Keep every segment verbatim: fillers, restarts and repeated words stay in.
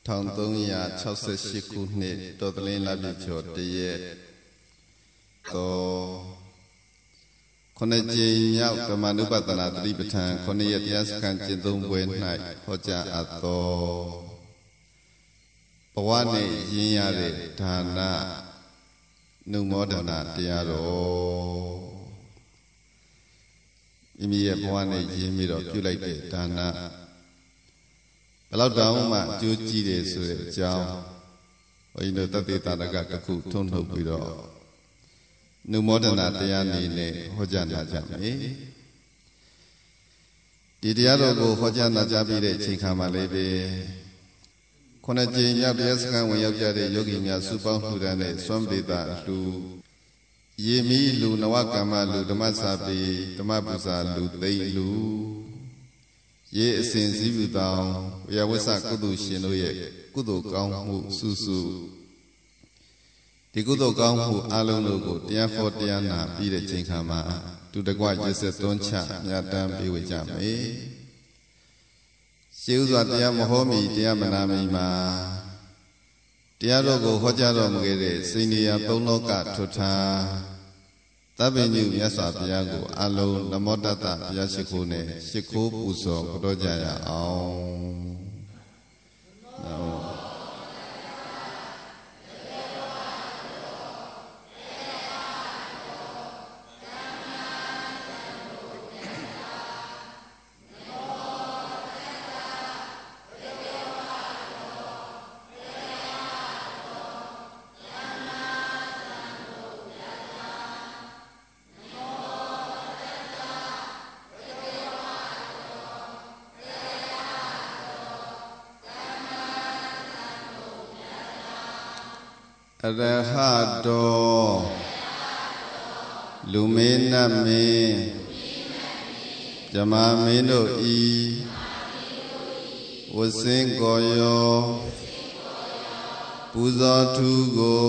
ထောင်သုံးရာခြောက်ဆယ်ရှစ်ခုနှစ်တော်တလင်းလပြည့်ကျော်တရက်သောခொနကြိမ်မြောက်ဓမ္မနုပဒနာသတိပဋ္ဌာန်ခொနရက်တရားစခန်းကျင့်သုံးပွဲ၌ဟောကြားအပ်သောဘဝနှင့်ရင်းရတဲ့ဒါနနုမောဒနာတရားတော်မိမိရဲ့ဘဝနဲ့ရင်းပြီးတော့ပြုလိုက်တဲ့ဒါနဘယ်လောက်တောင်မှအကျိုးကြီးတယ်ဆိုတဲ့အကြောင်းဘုန်းကြီးတို့တသေတာကတစ်ခုထုံးထုတ်ပြီးတော့နုမောဒနာတရားနေနဲ့ဟောကြားနာကြမယ်ဒီတရားတော်ကိုဟောကြားနာကြပြီးတဲ့အချိန်ခါမှာလေးပဲခုနှစ်ကြိမ်မြောက်တရားစခန်းဝင်ရောက်ကြတဲ့ယောဂီများစုပေါင်းလှူဒါန်းတဲ့စွမ်းပေတာလူယေမီလူနဝကမ္မလူဓမ္မစာပေဓမ္မပူဇာလူသိလူရေအစဉ်စည်းပြုတောင်းဝေယဝဆကုသိုလ်ရှင်တို့ရဲ့ကုသိုလ်ကောင်းမှုစုစုဒီကုသိုလ်ကောင်းမှုအလုံးတို့ကိုတရားဟောတရားနာပြီးတဲ့ချိန်ခါမှာတူတကွရစ်ဆက်သွန်းချမြတ်တမ်းပေးဝေကြမယ်ရှေးဥစွာတရားမဟောမီတရားမနာမီမှာတရားတော်ကိုဟောကြားတော်မူခဲ့တဲ့စိန္ဒရာသုံးလောကထွဋ္ဌာသဗ္ဗညုမြတ်စွာဘုရားကိုအလုံးနမောတတ္တဘုရားရှိခိုးနဲ့ရှိခိုးပူဇော်တော်ကြရအောင်နမောအရဟတောလူမေနမေဇမာမင်းတို့ဤဝစင်ကိုယောပူဇော်ထူးကို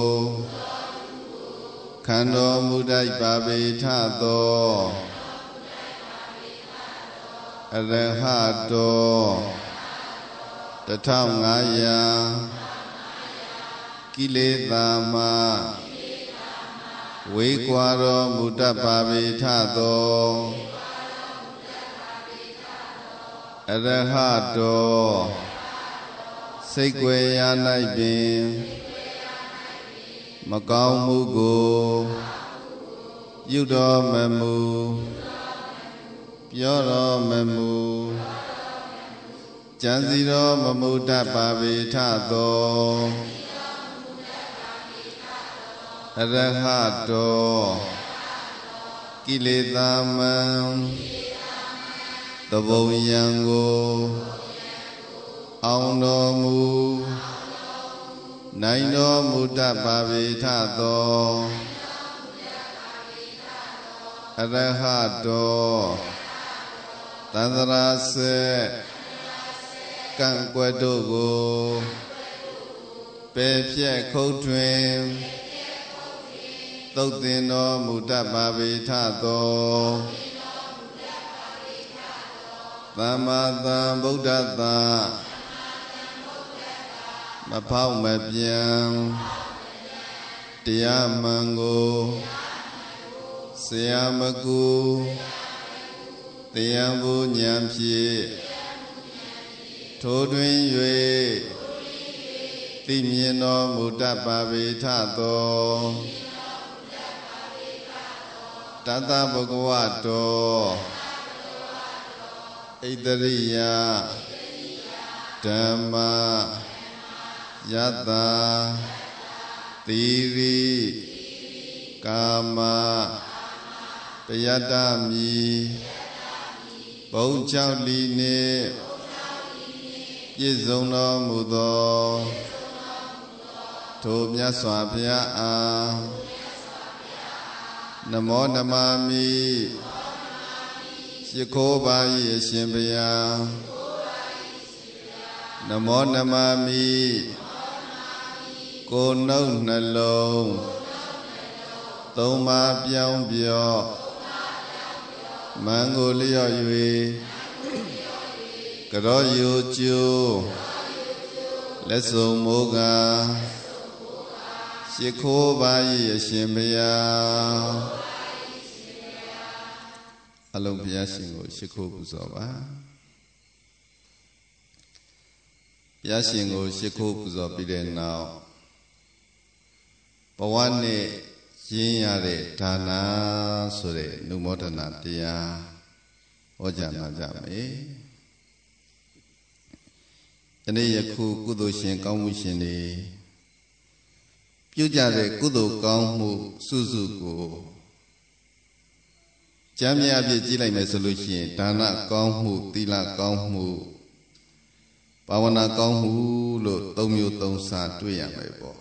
ခန္တော်မူတိုက်ပါပေထသောအရဟတောတထောင်ငါးရာကိလေသာမဝေကွာတော်မူတတ်ပါပေထသောအရဟတောစိတ်ွယ်ရာ၌ပင်မကောင်းမှုကိုပြုတော်မမူပြောတော်မမူကြံစီတော်မမူတတ်ပါပေထသောအရဟတောကိလေသာမံသဘုံယံကိုအောင်တော်မူနိုင်တော်မူတတ်ပါပေထသောအရဟတောသန္တရာစေကံကွယ်တို့ကိုပေဖြက်ခုတ်တွင်သုတ်သင်တော်မူတတ်ပါပေထသောသမ္မာသမ္ဗုဒ္ဓတ္တမဖောက်မပြန်တရားမှန်ကိုဆရာမကူတရားဘုဉာဏ်ဖြင့်ထိုတွင်၍သိမြင်တော်မူတတ်ပါပေထသောတတဗုဂဝတောဣတရိယဓမ္မယတ္တာသီရိကာမပယတ္တမိဘုံချောက်လီနှင့်ပြည့်စုံတော်မူသောထိုမြတ်စွာဘုရားအားနမောနမမိရှိခိုးပါ၏အရှင်ဘုရားနမောနမမိကိုယ်နှုတ်နှလုံးသုံးပါးပြောင်းပြော့မန်ကိုလျော့၍ကရောယိုကျိုးလက်စုံမိုးကရှိခိုးပါ၏အရှင်ဘုရားအလုံးဘုရားရှင်ကိုရှိခိုးပူဇော်ပါဘုရားရှင်ကိုရှိခိုးပူဇော်ပြီးတဲ့နောက်ဘဝနဲ့ရင်းရတဲ့ဒါနာဆိုတဲ့နုမောဒနာတရားဟောကြားနာကြမယ်ယနေ့ယခုကုသိုလ်ရှင်ကောင်းမှုရှင်တွေပြုကြတဲ့ကုသိုလ်ကောင်းမှုစုစုကိုကျမ်းမြတ်အဖြစ်ကြည့်လိုက်မယ်ဆိုလို့ရှိရင်ဒါနကောင်းမှုသီလကောင်းမှုဘာဝနာကောင်းမှုလို့သုံးမျိုးသုံးစားတွေ့ရမယ်ပေါ့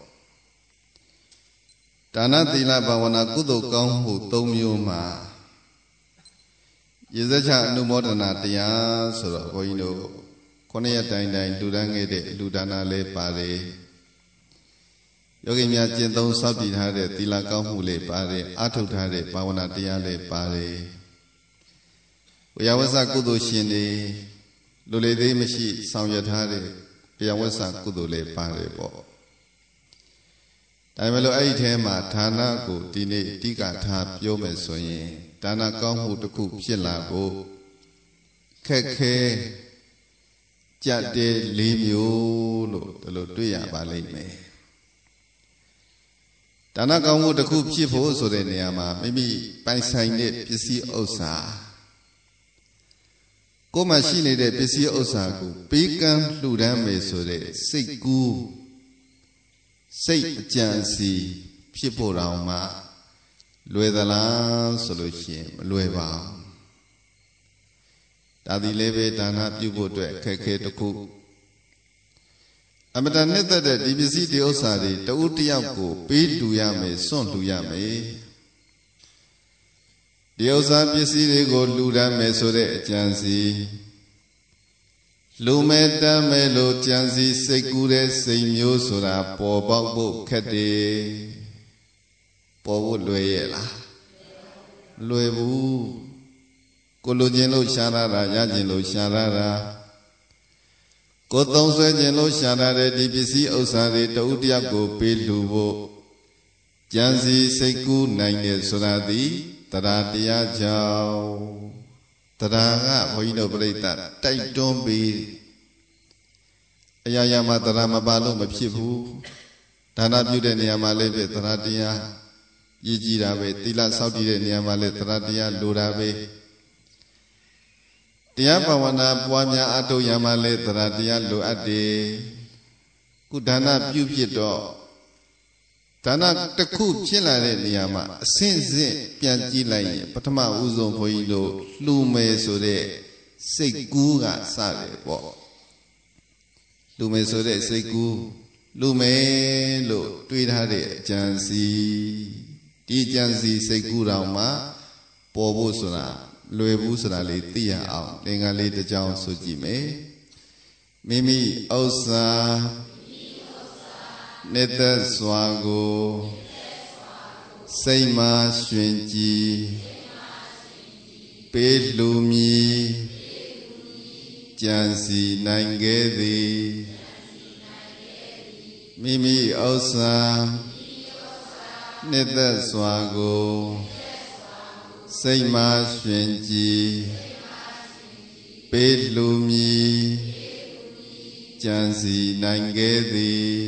ဒါနသီလဘာဝနာကုသိုလ်ကောင်းမှုသုံးမျိုးမှာရေစချအနုမောဒနာတရားဆိုတော့ဘုန်းကြီးတို့ခုနှစ်ရက်တိုင်းတိုင်းလူဒန်းခဲ့တဲ့လူဒါနာလေးပါတယ်ယောဂီများကျင့်သုံးစောင့်တည်ထားတဲ့သီလကောင်းမှုလေးပါတယ်အာထုတ်ထားတဲ့ဘာဝနာတရားလေးပါတယ်ဝိယဝဆကုသိုလ်ရှင်တွေလူလေသေးမရှိဆောင်ရွက်ထားတဲ့ဝိယဝဆကုသိုလ်လေးပါတယ်ပေါ့ဒါပေမဲ့လို့အဲ့ဒီထဲမှာဌာနကိုဒီနေ့အဓိကထားပြောမယ်ဆိုရင်ဒါနကောင်းမှုတစ်ခုဖြစ်လာဖို့ခက်ခဲကြက်တဲ့လေးမျိုးလို့ဒီလိုတွေ့ရပါလိမ့်မယ်ဒါနကောင်းမှုတစ်ခုဖြစ်ဖို့ဆိုတဲ့နေရာမှာမိမိပိုင်ဆိုင်တဲ့ပစ္စည်းဥစ္စာကိုယ်မှာရှိနေတဲ့ပစ္စည်းဥစ္စာကိုပေးကမ်းလှူဒန်းမယ်ဆိုတဲ့စိတ်ကူးစိတ်အကြံစီဖြစ်ဖို့တောင်မှလွယ်သလားဆိုလို့ရှိရင်မလွယ်ပါဘူးဒါဒီလည်းပဲဒါနပြုဖို့အတွက်ခက်ခဲတစ်ခုအမတန်နဲ့သက်တဲ့ဒီပစ္စည်းဒီဥစ္စာတွေတဦးတယောက်ကိုပေးလှူရမယ်စွန့်လှူရမယ်ဒီဥစ္စာပစ္စည်းတွေကိုလှူဒန်းမယ်ဆိုတဲ့အကြံစီလူမဲ့တမ်းမဲ့လို့ကြံစီစိတ်ကူးတဲ့စိတ်မျိုးဆိုတာပေါ်ပေါက်ဖို့ခက်တယ်ပေါ်ဖို့လွယ်ရဲ့လားလွယ်ဘူးကိုလိုချင်လို့ရှားရတာရချင်လို့ရှားရတာကိုသုံးဆွဲခြင်းလို့ရှာတာတဲ့ဒီပစ္စည်းဥစ္စာတွေတဦးတယောက်ကိုပေးလှူဖို့ကြံစီစိတ်ကူးနိုင်တယ်ဆိုတာဒီတရားတရားကြောင့်တရားကဘုန်းကြီးတို့ပြိဿတိုက်တွန်းပြီးအရာရာမှာတရားမပါလို့မဖြစ်ဘူးဒါနပြုတဲ့နေရာမှာလည်းပဲတရားတရားရည်ကြည်တာပဲသီလစောင့်တည်တဲ့နေရာမှာလည်းတရားတရားလိုတာပဲတရားဘာဝနာပွားများအထုတ်ရမှလည်းတရားတရားလိုအပ်တယ်ကုဒါနပြုဖြစ်တော့ဒါနတစ်ခုဖြစ်လာတဲ့နေရာမှာအဆင့်ဆင့်ပြန်ကြည့်လိုက်ရင်ပထမဦးဆုံးဘုန်းကြီးတို့လှူမယ်ဆိုတဲ့စိတ်ကူးကစတယ်ပေါ့လှူမယ်ဆိုတဲ့စိတ်ကူးလှူမယ်လို့တွေးထားတဲ့အကြံစီဒီအကြံစီစိတ်ကူးတော်မှာပေါ်ဖို့ဆိုတာလွယ်ဘူးဆိုတာလေးသိရအောင်သင်္ကန်းလေးတစ်ကြောင်းဆိုကြည့်မယ်မိမိဥစ္စာနေသက်စွာကိုစိတ်မှရွှင်ကြည်ပေးလူမီကြံစီနိုင်ခဲ့သည်မိမိဥစ္စာနေသက်စွာကိုစိတ်မှရွှင်ကြည်ပေးလူမီကြံစီနိုင်ခဲ့သည်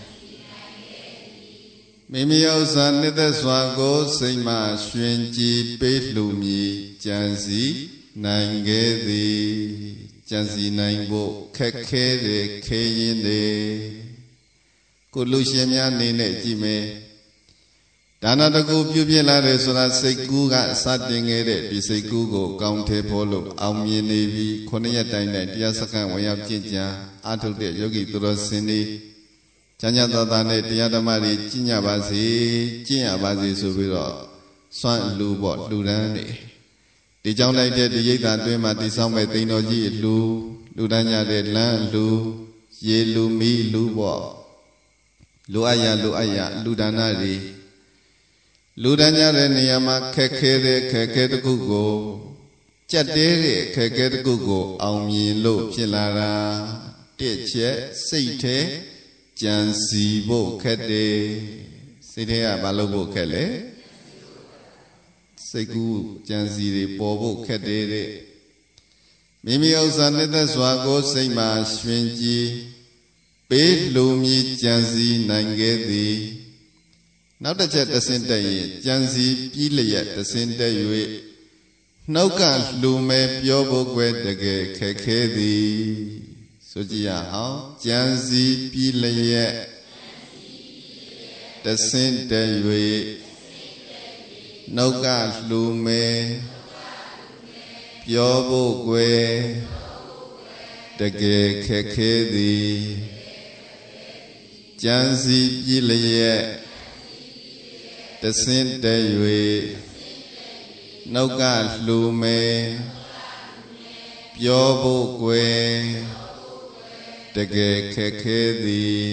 မိမိဥစ္စာနှစ်သက်စွာကိုစိတ်မှရွှင်ကြည်ပေးလူမီကြံစီနိုင်ခဲ့သည်ကြံစီနိုင်ဖို့ခက်ခဲတယ်ခဲရင်တယ်ကိုလူရှင်များနေနဲ့ကြည့်မယ်ဒါနတကူပြုပြလာတယ်ဆိုတာစိတ်ကူးကစတင်ခဲ့တဲ့ဒီစိတ်ကူးကိုကောင်းထဲဖို့လို့အောင်မြင်နေပြီခုနှစ်ရက်တိုင်းတိုင်းတရားစခန်းဝင်ရောက်ကြင်ကြံအာထုတ်တဲ့ယောဂီသူတော်စင်တွေကျမ်းစာတော်သားနဲ့တရားဓမ္မတွေကျင့်ကြပါစေကျင့်ရပါစေဆိုပြီးတော့စွန့်လူပေါ့လူတန်းနေဒီကြောင့်လိုက်တဲ့ဒီရိတ်တာအတွင်းမှာတိဆောက်မဲ့သိန်တော်ကြီးလူလူတန်းကြတဲ့လမ်းလူရေလူမီလူပေါ့လူအပ်ရလူအပ်ရလူဒါနတွေလူတန်းကြတဲ့နေရာမှာခက်ခဲတဲ့ခက်ခဲတစ်ခုကိုကြက်တဲတဲ့ခက်ခဲတစ်ခုကိုအောင်မြင်လို့ဖြစ်လာတာဒတစ်ချက်စိတ်ထဲကြံစီဖို့ခက်တယ်စိတ်ထဲကဘာလို့ဖို့ခက်လဲစိတ်ကူးကြံစီတွေပေါ်ဖို့ခက်တယ်တဲ့မိမိဥစ္စာနဲ့သက်စွာကိုစိတ်မှာရွှင်ကြည်ပေးလူမြည်ကြံစီနိုင်ခဲ့သည်နောက်တစ်ချက်တဆင့်တက်ရင်ကြံစီပြီးလျက်တဆင့်တက်၍နှုတ်ကလူမဲပြောဖို့ကွယ်တကယ်ခက်ခဲသည်ဆိုကြည့်ရအောင်ကြံစီပြီးလျက်တဆင့်တက်၍နှုတ်ကလူမဲပြောဖို့ကွယ်တကယ်ခက်ခဲသည်ကြံစီပြီးလျက်တဆင့်တက်၍နှုတ်ကလှူမဲပြောဖို့ကွယ်တကယ်ခက်ခဲသည်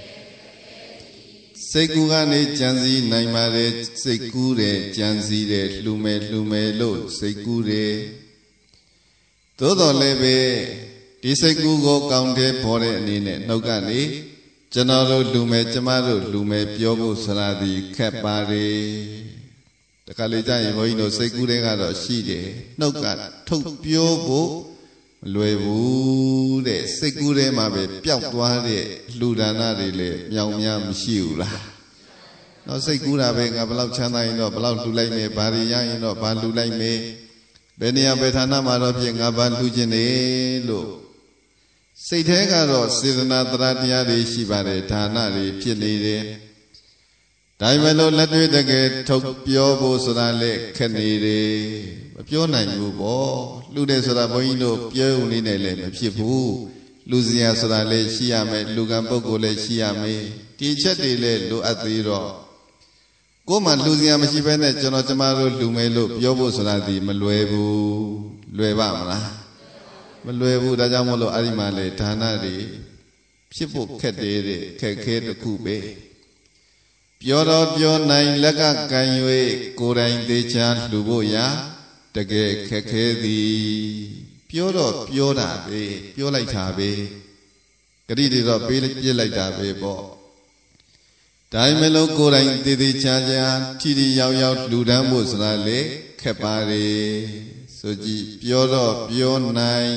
စိတ်ကူးကနေကြံစီနိုင်ပါလေစိတ်ကူးတယ်ကြံစီတယ်လှူမဲလှူမဲလို့စိတ်ကူးတယ်သို့တော်လည်းပဲဒီစိတ်ကူးကိုကောင်းတဲ့ပေါ်တဲ့အနေနဲ့နှုတ်ကနေကျွန်တော်တို့လူမဲကျမတို့လူမဲပြောဖို့ဆရာသည်ခက်ပါတယ်တခါလေကြာရင်ဘုန်းကြီးတို့စိတ်ကူးတဲ့ကတော့ရှိတယ်နှုတ်ကထုတ်ပြောဖို့မလွယ်ဘူးတဲ့စိတ်ကူးထဲမှာပဲပျောက်သွားတဲ့လူဒါနတွေလည်းမြောင်များမရှိဘူးလားတော့စိတ်ကူးတာပဲငါဘလောက်ချမ်းသာရင်တော့ဘလောက်လှူလိုက်မယ်ဘာတွေရရင်တော့ဘာလှူလိုက်မယ်ဘယ်နေရာဘယ်ဌာနမှာတော့ဖြစ်ငါဘာလှူခြင်းနေလို့စိတ်ထဲကတော့စေတနာတရားတရားတွေရှိပါတယ်ဌာနတွေဖြစ်နေတယ်ဒါပေမဲ့လို့လက်တွေ့တကယ်ထုတ်ပြောဖို့ဆိုတာလေခက်နေတယ်မပြောနိုင်ဘူးပေါ့လှူတယ်ဆိုတာဘုန်းကြီးတို့ပြောုံလေးနဲ့လည်းမဖြစ်ဘူးလူစရာဆိုတာလည်းရှိရမယ်လူကံပုဂ္ဂိုလ်လည်းရှိရမယ်ဒီချက်တွေလည်းလိုအပ်သေးတော့ကိုယ်မှလူစရာမရှိဘဲနဲ့ကျွန်တော်ကျမတို့လူမယ်လို့ပြောဖို့ဆိုတာဒီမလွယ်ဘူးလွယ်ပါမလားမလွယ်ဘူးဒါကြောင့်မို့လို့အဲ့ဒီမှာလေဒါနတွေဖြစ်ဖို့ခက်တယ်တဲ့ခက်ခဲတစ်ခုပဲပြောတော့ပြောနိုင်လက်ကကန်၍ကိုယ်တိုင်သေးချာလှူဖို့ရာတကယ်ခက်ခဲသည်ပြောတော့ပြောတာပဲပြောလိုက်တာပဲဂရိတွေတော့ပေးပြစ်လိုက်တာပဲပေါ့ဒါပေမဲ့လို့ကိုယ်တိုင်သေးသေးချာချာထီထီရောက်ရောက်လှူဒန်းဖို့ဆိုတာလေခက်ပါလေဆိုကြည့်ပြောတော့ပြောနိုင်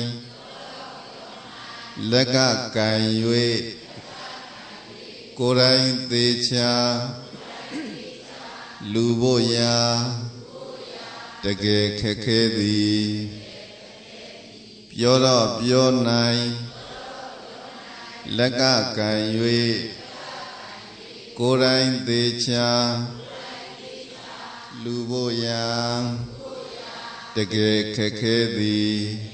လက်ကကန်၍ကိုယ်တိုင်သေးချာလူဖို့ရာတကယ်ခက်ခဲသည်ပြောတော့ပြောနိုင်လက်ကကန်၍ကိုယ်တိုင်သေးချာလူဖို့ရာတကယ်ခက်ခဲသည်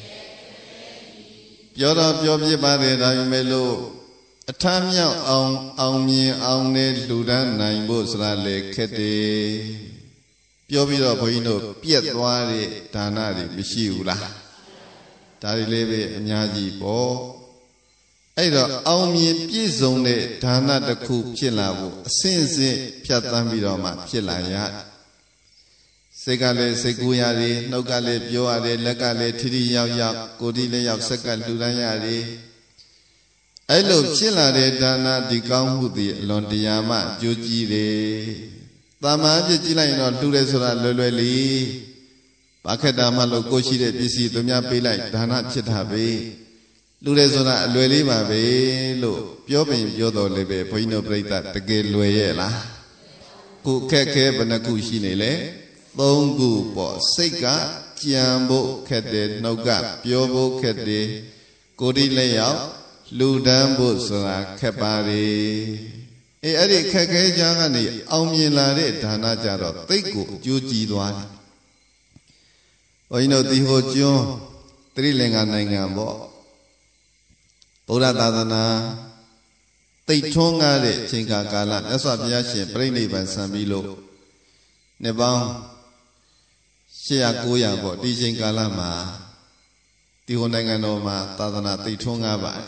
ပြောတော့ပြောပြပါတယ်ဒါပေမဲ့လို့အထမ်းမြောက်အောင်အောင်မြင်အောင်နဲ့လှူဒန်းနိုင်ဖို့ဆိုတာလေခက်တယ်ပြောပြီးတော့ဘုန်းကြီးတို့ပြက်သွားတဲ့ဒါနတွေမရှိဘူးလားဒါတွေလေးပဲအများကြီးပေါ့အဲ့တော့အောင်မြင်ပြည့်စုံတဲ့ဒါနတစ်ခုဖြစ်လာဖို့အစဉ်အစဉ်ဖြတ်သန်းပြီးတော့မှဖြစ်လာရစိတ်ကလည်းစိတ်ကူးရတယ်နှုတ်ကလည်းပြောရတယ်လက်ကလည်းထိထိရောက်ရောက်ကိုယ်ဒီလည်းရောက်စက်ကလှူဒန်းရတယ်အဲ့လိုဖြစ်လာတဲ့ဒါနဒီကောင်းမှုဒီအလွန်တရာမှအကျိုးကြီးတယ်။တာမန်အဖြစ်ကြည့်လိုက်ရင်တော့လှူတယ်ဆိုတာလွယ်လွယ်လေး။ဘာခက်တာမှလို့ကိုရှိတဲ့ပစ္စည်းသူများပေးလိုက်ဒါနဖြစ်တာပဲ။လှူတယ်ဆိုတာအလွယ်လေးပါပဲလို့ပြောပင်ပြောတော်လည်းပဲဘုန်းကြီးတို့ပြိဿတကယ်လွယ်ရဲ့လား။ကိုခက်ခဲဘယ်နှခုရှိနေလဲ။သုံးခုပေါ့စိတ်ကကြံဖို့ခက်တယ်နှုတ်ကပြောဖို့ခက်တယ်ကိုယ်ဒီလည်းရောက်လူဒန်းဖို့ဆိုတာခက်ပါလေအေးအဲ့ဒီခက်ခဲကြကနေအောင်မြင်လာတဲ့ဒါနကြတော့သိတ်ကိုအကျိုးကြီးသွားတယ်ဘုန်းကြီးတို့ဒီဟိုကျွန်းသတိလင်္ကာနိုင်ငံပေါ့ဗုဒ္ဓသာသနာသိတ်ထွန်းကားတဲ့အချိန်ကာလမြတ်စွာဘုရားရှင်ပြိဋိဘံဆံပြီးလို့နှစ်ပေါင်းရှစ်ရာကိုးရာပေါ့ဒီချိန်ကာလမှာဒီဟိုနိုင်ငံတော်မှာသာသနာသိတ်ထွန်းကားပါတယ်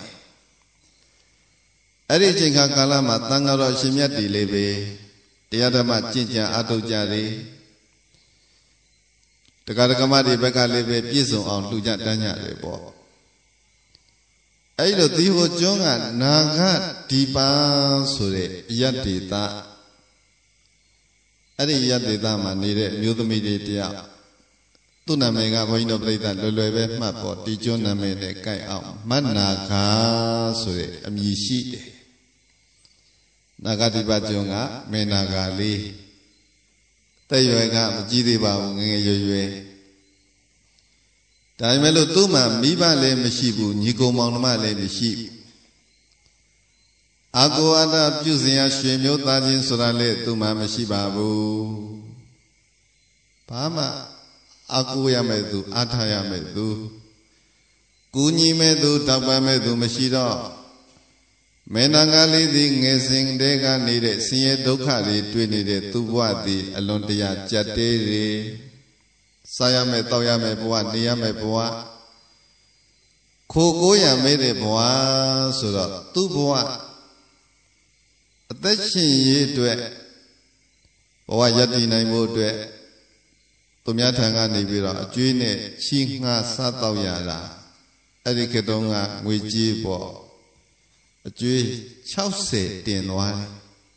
အဲ့ဒီအချိန်ကာလမှာသံဃာတော်ရှင်မြတ်တွေလေးပဲတရားဓမ္မကျင့်ကြံအားထုတ်ကြတယ်တရားဓမ္မတွေဘက်ကလည်းပဲပြည့်စုံအောင်လှူကြတန်းကြတယ်ပေါ့အဲ့လိုဒီဟိုကျွန်းကနာဂဒီပါဆိုတဲ့ယတ္တိတာအဲ့ဒီယတ္တိတာမှာနေတဲ့မျိုးသမီးတွေတယောက်သူ့နာမည်ကဘုန်းကြီးတို့ပြိဿလွယ်လွယ်ပဲမှတ်ပေါ်ဒီကျွန်းနာမည်နဲ့ကိုက်အောင်မတ်နာဂဆိုတဲ့အမည်ရှိတယ်နာဂဒီပါကျွန်းကမေနာဂလေးတဲ့ရွယ်ကမကြည့်သေးပါဘူးငယ်ငယ်ရွယ်ရွယ်ဒါပေမဲ့လို့သူ့မှာမိဘလည်းမရှိဘူးညီကောင်မောင်နှမလည်းမရှိဘူးအာကိုအတာပြုစင်ရရွှေမျိုးသားချင်းဆိုတာလည်းသူ့မှာမရှိပါဘူးဘာမှအာကိုရမဲ့သူအားထားရမဲ့သူကူညီမဲ့သူတောက်ပံမဲ့သူမရှိတော့မေနငါလေးသည်ငယ်စဉ်တည်းကနေတဲ့ဆင်းရဲဒုက္ခတွေတွေ့နေတဲ့သူ့ဘဝသည်အလွန်တရာကြက်တဲတွေစားရမယ်တောက်ရမယ်ဘဝနေရမယ်ဘဝခိုကိုးရမဲ့တဲ့ဘဝဆိုတော့သူ့ဘဝအသက်ရှင်ရေးအတွက်ဘဝရည်တည်နိုင်ဖို့အတွက်သူများထံကနေပြီးတော့အကျွေးနဲ့ချီးငှားစားတောက်ရတာအဲ့ဒီခေတ်တုန်းကငွေကြေးပေါ့အကျွေး၆၀တင်သွားတယ်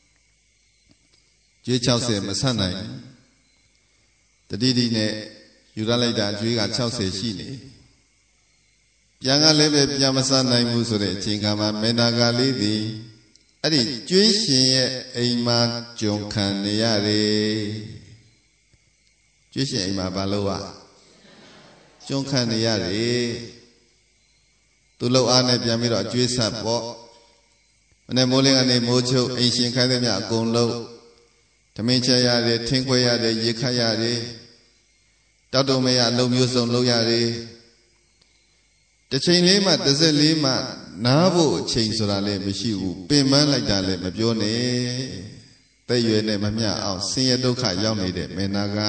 ကျွေး၆၀မဆန့်နိုင်တတိတိနဲ့ယူရလိုက်တာအကျွေးက၆၀ရှိနေပြန်ကလည်းပဲပြန်မဆန့်နိုင်ဘူးဆိုတဲ့အချိန်ကမှမေနာဂလေးသည်အဲ့ဒီကျွေးရှင်ရဲ့အိမ်မှာကြုံခံနေရတယ်ကျွေးရှင်အိမ်မှာဘာလို့ ਆ ကြုံခံနေရတယ်သူ့လောက်အားနဲ့ပြန်ပြီးတော့ကျွေးဆက်ပေါ့မနေ့မိုးလင်းကနေမိုးချုပ်အိမ်ရှင်ခိုင်းတဲ့မြအကုန်လုံးဓမင်းချက်ရတယ်ထင်းခွဲရတယ်ရေခတ်ရတယ်တောက်တုံမရအလုံးမျိုးစုံလုပ်ရတယ်တစ်ချိန်လေးမှတစ်စက်လေးမှနားဖို့အချိန်ဆိုတာလည်းမရှိဘူးပင်ပန်းလိုက်တာလည်းမပြောနဲ့တဲ့ရွယ်နဲ့မမျှအောင်ဆင်းရဲဒုက္ခရောက်နေတဲ့မေနာက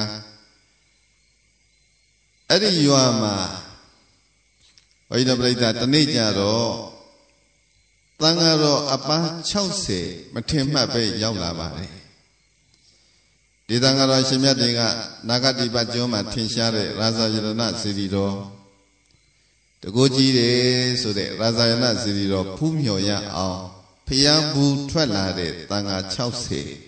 အဲ့ဒီရွာမှာဘုရားပရိသတ်တနေ့ကြတော့တန်ဃာတော်အပန်း၆၀မထင်မှတ်ပဲရောက်လာပါတယ်ဒီတန်ဃာတော်ရှင်မြတ်တွေကနာဂတိပတ်ကျွန်းမှာထင်ရှားတဲ့ရာဇာယရဏစီရီတော်တကိုးကြီးတယ်ဆိုတဲ့ရာဇာယရဏစီရီတော်ဖူးမြော်ရအောင်ဖျားဘူးထွက်လာတဲ့တန်ဃာ၆၀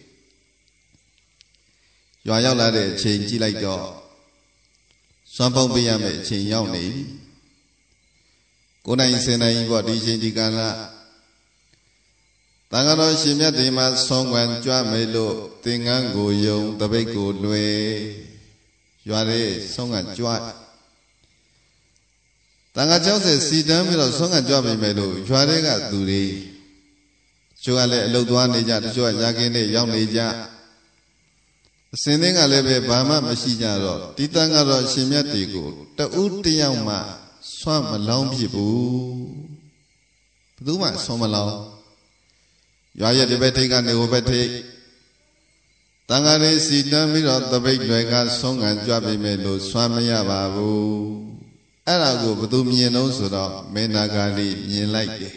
ရွာရောက်လာတဲ့အချိန်ကြည့်လိုက်တော့စွမ်းပေါင်းပေးရမယ့်အချိန်ရောက်နေကိုယ်နိုင်စင်နိုင်ပေါ့ဒီချိန်ဒီကံလားတန်ဃာတော်ရှင်မြတ်ဒီမှာဆုံးခွန်ကြွမယ်လို့သင်္ကန်းကိုယုံတပိတ်ကိုလွယ်ရွာတဲ့ဆုံးခွန်ကြွတန်ဃာ၆၀စီတန်းပြီးတော့ဆုံးခွန်ကြွပြီမယ်လို့ရွာတဲ့ကသူတွေကျိုးကလည်းအလုတ်သွားနေကြတချို့ကရာခင်းနဲ့ရောက်နေကြအစင်းသင်းကလည်းပဲဘာမှမရှိကြတော့ဒီတန်ဃာတော်ရှင်မြတ်ဒီကိုတဦးတယောက်မှဆွမ်းမလောင်းဖြစ်ဘူးဘယ်သူမှဆွမ်းမလောင်းရွာရဲ့ဒီဘက်ထိပ်ကနေဟိုဘက်ထိပ်တန်ဃာလေးစီတန်းပြီးတော့တပိတ်တွေကဆုံးခံကြွပြီမယ်လို့ဆွမ်းမရပါဘူးအဲ့ဒါကိုဘယ်သူမြင်လို့ဆိုတော့မေနာဂါလေးမြင်လိုက်တယ်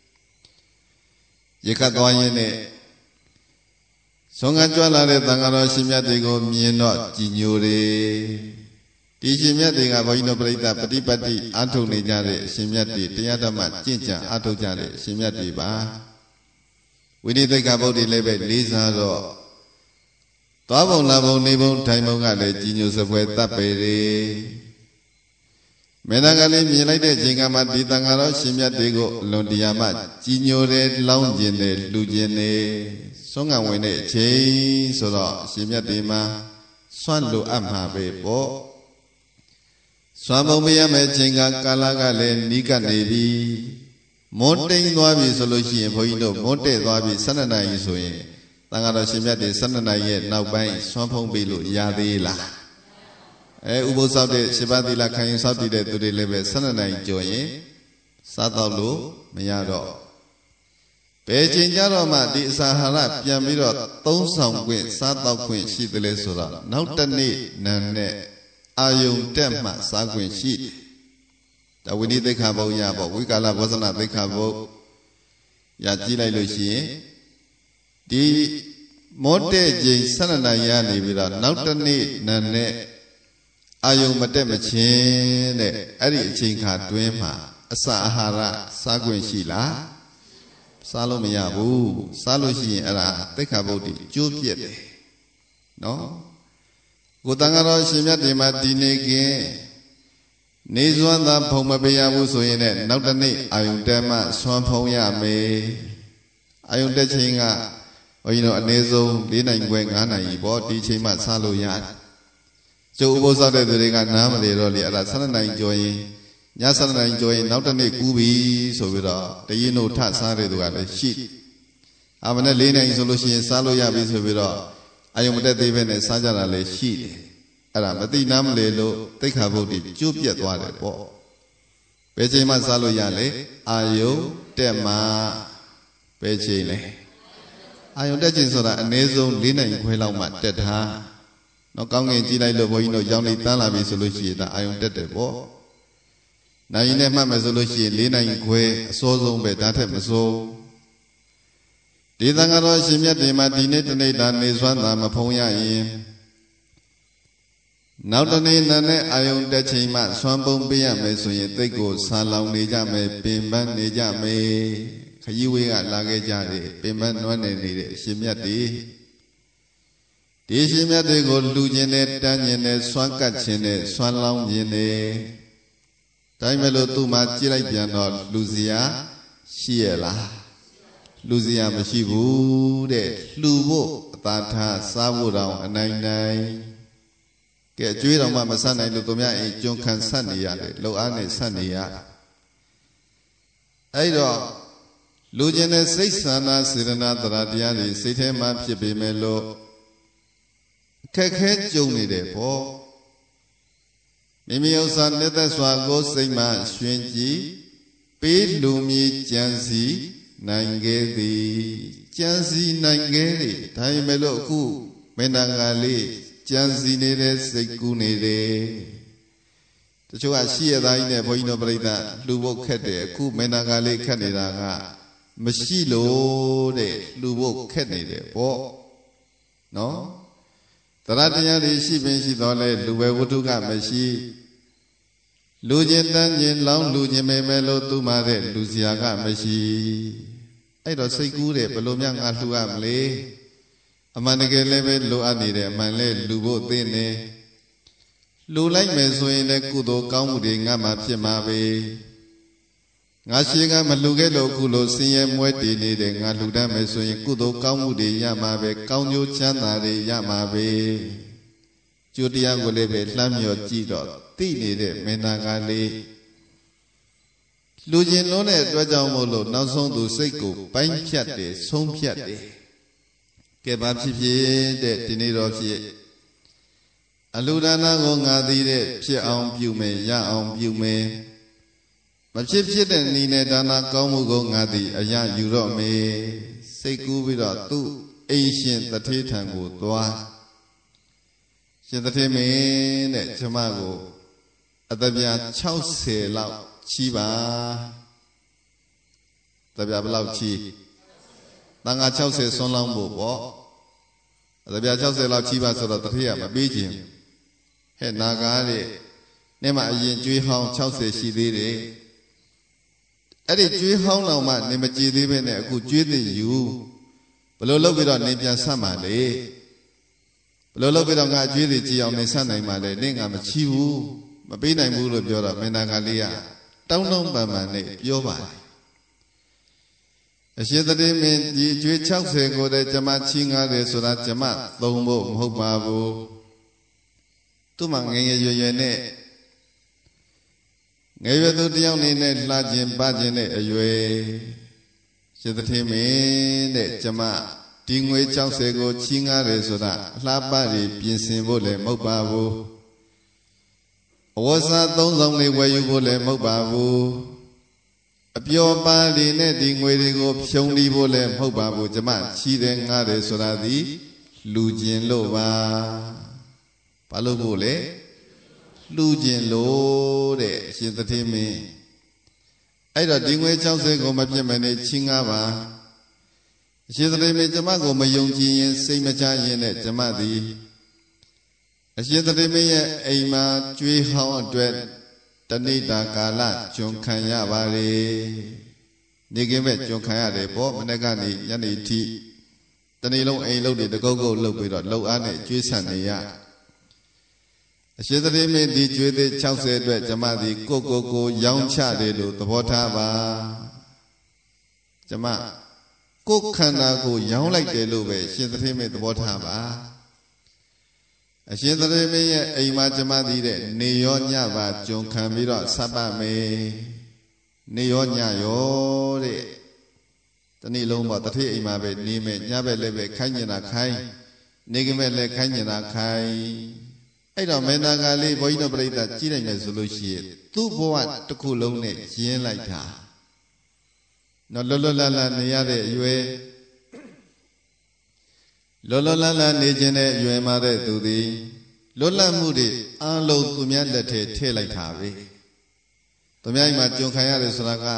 ရခတ်သွားရင်းနဲ့ဆုံးခံကြွလာတဲ့တန်ဃာတော်ရှင်မြတ်တွေကိုမြင်တော့ကြည်ညိုတယ်ဒီရှင်မြတ်တွေကဘုန်းကြီးတို့ပြိဿပฏิပတ်တိအာထုံနေကြတဲ့အရှင်မြတ်တွေတရားဓမ္မကျင့်ကြံအာထုကြတဲ့အရှင်မြတ်တွေပါဝိနည်းသိက္ခာပုဒ်တွေလည်းပဲလေးစားတော့သွားပုံလာပုံနေပုံထိုင်ပုံကလည်းကြီးညိုစပွဲတပ်ပေတယ်မေနာကလေးမြင်လိုက်တဲ့ချိန်ကမှဒီတန်ဃာတော်ရှင်မြတ်တွေကိုအလွန်တရာမှကြီးညိုတယ်လောင်းကျင်တယ်လှူကျင်တယ်ဆုံးခံဝင်တဲ့အချိန်ဆိုတော့ရှင်မြတ်တွေမှာစွန့်လိုအပ်မှာပဲပေါ့စွမ်းပုံမရမယ့်ချိန်ကကာလကလည်းနီးကပ်နေပြီမွန်းတိန်သွားပြီဆိုလို့ရှိရင်ဘုန်းကြီးတို့မွန်းတဲ့သွားပြီ၁၂နာရီဆိုရင်တန်ဃာတော်ရှင်မြတ်တွေ၁၂နာရီရဲ့နောက်ပိုင်းဆွမ်းဖုံးပြီးလို့ရသေးလားအဲဥပုသ်ဆောက်တဲ့ရှင်ပါသီလခံယူဆောက်တည်တဲ့သူတွေလည်းပဲ၁၂နာရီကျော်ရင်စားတော့လို့မရတော့ဘယ်ချိန်ကြတော့မှဒီအစာဟာရပြန်ပြီးတော့သုံးဆောင်ခွင့်စားတော့ခွင့်ရှိတယ်လေဆိုတော့နောက်တနေ့နံနဲ့အာယုံတက်မှစားခွင့်ရှိတဝိနည်းသိက္ခာပုဒ်ရပေါ့ဝိကာလဘောဇနသိက္ခာပုဒ်ရကြည့်လိုက်လို့ရှိရင်ဒီမောတဲ့ချိန်၁၂နာရီကနေပြီးတော့နောက်တနေ့နံနဲ့အာယုံမတက်မချင်းတဲ့အဲ့ဒီအချိန်ခါတွင်းမှာအ asa ahara sagwen shila salo mayabu salo shi ara tekha bodhi cိုးပြက်တယ်နော်ကိုတန်ဃာတော်ရှင်မြတ်တွေမှာဒီနေခင်နေစွမ်းသာဖုံမပေးရဘူးဆိုရင်လည်းနောက်တစ်နေ့အာယုန်တက်မှဆွမ်းဖုံရမယ်အာယုန်တက်ချိန်ကဘုန်းကြီးတို့အနည်းဆုံး၄နိုင်ခွဲ၅နိုင်ကြီးပေါ့ဒီချိန်မှစလို့ရတယ်ကျုပ်ဥပုသ်ဆောက်တဲ့သူတွေကနားမလည်တော့လေအဲ့ဒါ၁၂နိုင်ကျော်ရင်ည၁၂နိုင်ကျော်ရင်နောက်တစ်နေ့ကူးပြီဆိုပြီးတော့တရင်တို့ထစားတဲ့သူကလည်းရှိအာမနဲ့၄နိုင်ဆိုလို့ရှိရင်စားလို့ရပြီဆိုပြီးတော့အာယုံမတက်သေးပဲနဲ့စားကြတာလည်းရှိတယ်အဲ့ဒါမသိနားမလဲလို့သိက္ခာပုဒ်တိကျိုးပြက်သွားတယ်ပေါ့ဘယ်ချိန်မှစားလို့ရလဲအာယုံတက်မှဘယ်ချိန်လဲအာယုံတက်ချိန်ဆိုတာအနည်းဆုံး၄နိုင်ခွဲလောက်မှတက်ထားနော်ကောင်းကင်ကြည့်လိုက်လို့ဘုန်းကြီးတို့ရောင်းနေတန်းလာပြီဆိုလို့ရှိရင်ဒါအာယုံတက်တယ်ပေါ့နိုင်ရင်နဲ့မှတ်မယ်ဆိုလို့ရှိရင်၄နိုင်ခွဲအစောဆုံးပဲဒါထက်မစိုးဒီသံဃာတော်ရှင်မြတ်တွေမှာဒီနေ့တနေ့တာနေစွမ်းသာမဖုံးရရင်နောက်တနေ့နာနဲ့အာယုံတက်ချိန်မှဆွမ်းပုံပေးရမယ်ဆိုရင်သိတ်ကိုဆာလောင်နေကြမယ်ပင်ပန်းနေကြမယ်ခရီးဝေးကလာခဲ့ကြတယ်ပင်ပန်းနွမ်းနေနေတဲ့ရှင်မြတ်တွေဒီရှင်မြတ်တွေကိုလှူခြင်းနဲ့တန်းခြင်းနဲ့ဆွမ်းကပ်ခြင်းနဲ့ဆွမ်းလောင်းခြင်းနဲ့တိုင်းမဲ့လို့သူ့မှာကြည့်လိုက်ပြန်တော့လူစရာရှိရလားလူစရာမရှိဘူးတဲ့လှူဖို့အသာထားစားဖို့တောင်အနိုင်နိုင်ကဲကြွေးတော်မှမဆတ်နိုင်လို့သူများအိမ်ကျွန်းခံဆက်နေရတယ်လှုပ်အားနဲ့ဆက်နေရအဲ့တော့လူကျင်တဲ့စိတ်ဆန္ဒစေတနာတရားတရားတွေစိတ်ထဲမှာဖြစ်ပေမဲ့လို့ခက်ခဲကြုံနေတယ်ပေါ့မိမိဥစ္စာလက်သက်စွာကိုစိတ်မှရှင်ကြည်ပေးလူမြည်ကြံစီနိုင်ခဲ့သည်ကြံစီနိုင်ခဲ့တယ်ဒါပေမဲ့လို့အခုမင်းသားကလေးကြံစီနေတဲ့စိတ်ကူးနေတယ်တချို့ကရှိရသားကြီးနဲ့ဘုန်းကြီးတို့ပြိဿလှူဖို့ခက်တယ်အခုမင်းသားကလေးခက်နေတာကမရှိလို့တဲ့လှူဖို့ခက်နေတယ်ပေါ့နော်တရားတရားတွေရှိပင်ရှိတော့လဲလူပဲဝတ္ထုကမရှိလူချင်းတန်းချင်းလောင်းလူချင်းပဲမဲ့လို့သူ့မှာတဲ့လူစရာကမရှိအဲ့တော့စိတ်ကူးတယ်ဘယ်လိုများငါလှူရမလဲအမှန်တကယ်လည်းပဲလိုအပ်နေတယ်အမှန်လဲလူဖို့သိနေလှူလိုက်မယ်ဆိုရင်လည်းကုသိုလ်ကောင်းမှုတွေငါမှဖြစ်မှာပဲငါရှိကမလှူခဲ့လို့ကုလို့ဆင်းရဲမွဲတည်နေတယ်ငါလှူတတ်မယ်ဆိုရင်ကုသိုလ်ကောင်းမှုတွေရမှာပဲကောင်းကျိုးချမ်းသာတွေရမှာပဲကျိုးတရားကိုလည်းပဲလှမ်းမြော်ကြည့်တော့သိနေတဲ့မင်းသားကလေးလူကျင်လုံးတဲ့အတွက်ကြောင့်မို့လို့နောက်ဆုံးသူစိတ်ကိုပိုင်းဖြတ်တယ်ဆုံးဖြတ်တယ်ကဲဘာဖြစ်ဖြစ်တဲ့ဒီနေ့တော့ဖြစ်အလူဒါနကိုငါသိတဲ့ဖြစ်အောင်ပြုမယ်ရအောင်ပြုမယ်မဖြစ်ဖြစ်တဲ့ဤနဲ့ဒါနကောင်းမှုကိုငါသိအရာယူတော့မယ်စိတ်ကူးပြီးတော့သူ့အိမ်ရှင်တထေးထံကိုသွားရှင်တထေးမင်းတဲ့ကျမကိုအတပြာ၆၀လောက်ချီးပါတပြာဘယ်လောက်ချီးတန်ခါ၆၀ဆွန်းလောင်းဖို့ပေါ့အတပြာ၆၀လောက်ချီးပါဆိုတော့တထေးကမပေးခြင်းဟဲ့နာကားတဲ့နေ့မှအရင်ကျွေးဟောင်း၆၀ရှိသေးတယ်အဲ့ဒီကျွေးဟောင်းတော်မှနေမကြည်သေးပဲနဲ့အခုကျွေးသိယူဘယ်လိုလုပ်ပြီးတော့နေပြန်ဆက်မှာလဲဘယ်လိုလုပ်ပြီးတော့ငါကျွေးသိကြည်အောင်နေဆက်နိုင်မှာလဲနေငါမချီးဘူးမပေးနိုင်ဘူးလို့ပြောတော့မင်းသားကလေးကတောင်းတောင်းပန်ပန်နဲ့ပြောပါတယ်အရှင်သတိမင်းဒီကျွေး၆၀ကိုတည်းကျမချီးငားတယ်ဆိုတာကျမသုံးဖို့မဟုတ်ပါဘူးသူ့မှာငယ်ငယ်ရွယ်ရွယ်နဲ့ငယ်ရွယ်သူတယောက်နေနဲ့လှခြင်းပခြင်းနဲ့အရွယ်ရှင်သတိမင်းတဲ့ကျမဒီငွေ၆၀ကိုချီးငားတယ်ဆိုတာအလှပတွေပြင်ဆင်ဖို့လည်းမဟုတ်ပါဘူးအဝတ်စားသုံးဆောင်လေးဝယ်ယူဖို့လည်းမဟုတ်ပါဘူးအပျော်ပါးတွေနဲ့ဒီငွေတွေကိုဖြုံပြီးဖို့လည်းမဟုတ်ပါဘူးကျမချီးတယ်ငားတယ်ဆိုတာဒီလူကျင်လို့ပါဘာလို့ဖို့လဲလူကျင်လို့တဲ့အရှင်သတိမင်းအဲ့တော့ဒီငွေ၆၀ကိုမပြတ်မနေချီးငားပါအရှင်သတိမင်းကျမကိုမယုံကြည်ရင်စိတ်မချရင်နဲ့ကျမသည်အရှင်သတိမင်းရဲ့အိမ်မှာကျွေးဟောင်းအတွက် Tanita Kala Junkanya Bari Nigime Junkaya Bo Managani Yaniti Tanilo A loaded the Gogo look with a low ane Jusania Shedrime di Jude Chelsea Jamadi Gogo Young Chadilu the Wataba Jama Kokana go young like the Lube Shedrime the Wataba Shedrime Aima Jamadi Neonya Junkamiro Sabame Neonya Yore Taniloma the Tea Imabe Nime Yabe Lebe Kanyana Kai Nigime Le Kanyana Kai I don't menagali boino breda chilling as solution. Two boat to coolone, yen like her. No lolola neade, you a lolola negene, you a mother to thee. Lola moody, unload to me let it tail like Harvey. To me, my Junkaya is Raga.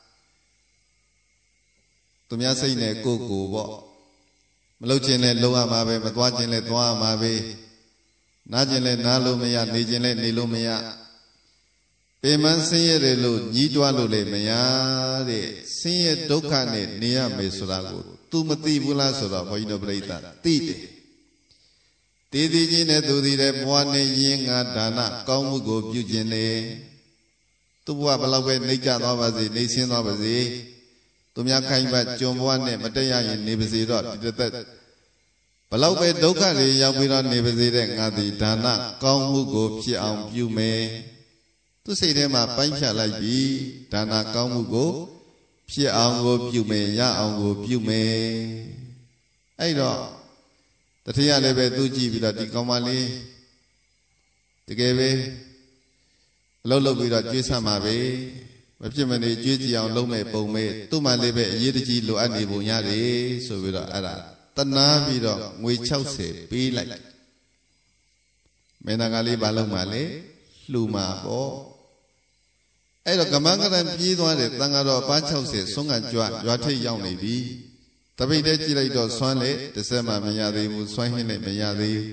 To me, I say, ne cuckoo. Melochin loa mabe, but watching let one mabe. Najile Nalumea, Nijile Nilumea Payman Seye Lu, Nidwalule Mea, Seye Dokane, Nia Mesurago, Tumati Bulasura, Voino Breda, Tide Tidi Jine Dudi, Moane Yinga Dana, Kaumugo, Bugene Tuwa Balawe, Nika Novazi, Nation Novazi, Tumia Kaimba, Jomwane, Matea, Nibaziro, Balawe Doka, Yawira Nibazire, Nadi, Dana, Kaumugo, Piam, Yume. To say them a pancha like thee, Dana Kaumugo, Piango, Yume, Yaango, Yume. I know. The Tia Lebe Duji without the Kamali. The Gave Lolo without Jesamabe. Webjimani Juji on Lome Pome, Tuma Lebe, Yidiji Luani Bunyari, so without Ada. Tanavido, we Chelsea, be like Menagali Balomale, Luma, Bo. I look among them, Pidwa, Tangaro, Pachelse, Song and Joa, Joate Young Lady. Tabide Chilito, Swanle, the Sema Mayadi, Swahili Mayadi.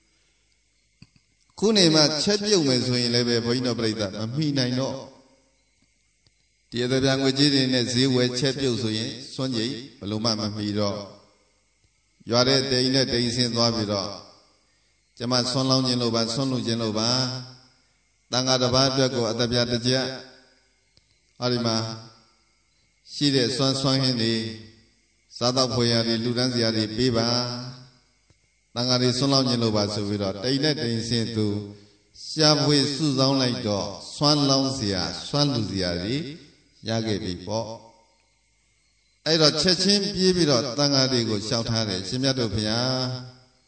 Kunema, Chetu Mesuin Lebe, Boino Breda, and me, I know. The other language in a Z where Chetu Sonye, Baloma Mido. You are a day in a day in Wabido. Jama Son Long Genova, Son Lugenova, Tanga the Badrago at the Biataja Arima, she the Swan Swahili, Sada Poyari, Ludanziari, Biba, Tangari Son Long Genova, so without day net in Saint to Shabwe Susan like dog, Swan Longsia, Swan Luziari, Yage before. I don't Chechin Pibiro, Tangarigo, shout Harry, Shimiato Pia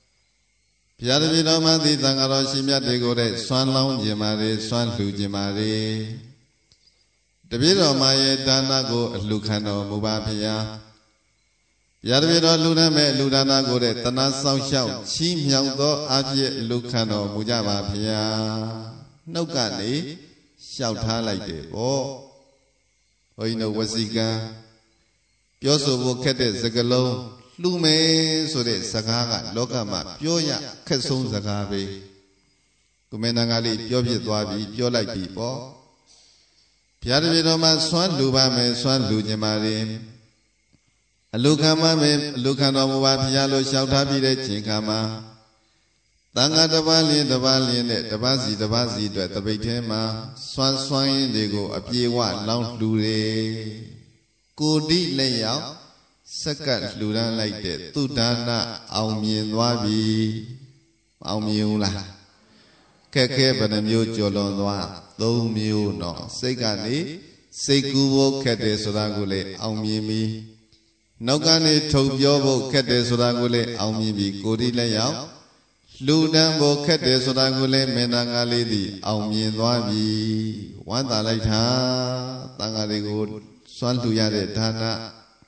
Piadamama, the Tangaro, Shimiato, Swan Long Jimari, Swan Lu Jimari. The Biro Maye Danago, Lucano, Mubapia Piadamiro Luname, Ludana Gore, Tana South Shout, Chim Yaudo, Abye, Lucano, Mujaba Pia. No Gani, shout her like it. Oh, oh, you know what's he got? Yoso will get it, Zagalo, Lume, so that Sagaga, Lokama, Pioya, Kesson Zagabe. Kumenangali, Piobi, Dwabi, Pio like people. Piadamama, Swan Lubame, Swan Lujamari. A Lucama, Lucano, Pialo, shout happy, Chinkama. Tanga the valley, the valley, the Bazi, the Bazi, the Betema, Swan Swan, they go, a Piewa, Long Lure. Kodi layout, Sakat Ludan like that, Tudana, Almian Wabi, Almiula. Keke, but a new Jolonwa, though mu no, Segani, Seguo, Kete Sodagule, Almimi. Nogani, Tobiobo, Kete Sodagule, Almimi, Kodi layout. Ludambo, Kete Sodagule, Menangali, Almian Wabi, one like her, Tangari. Swan to Yade Dana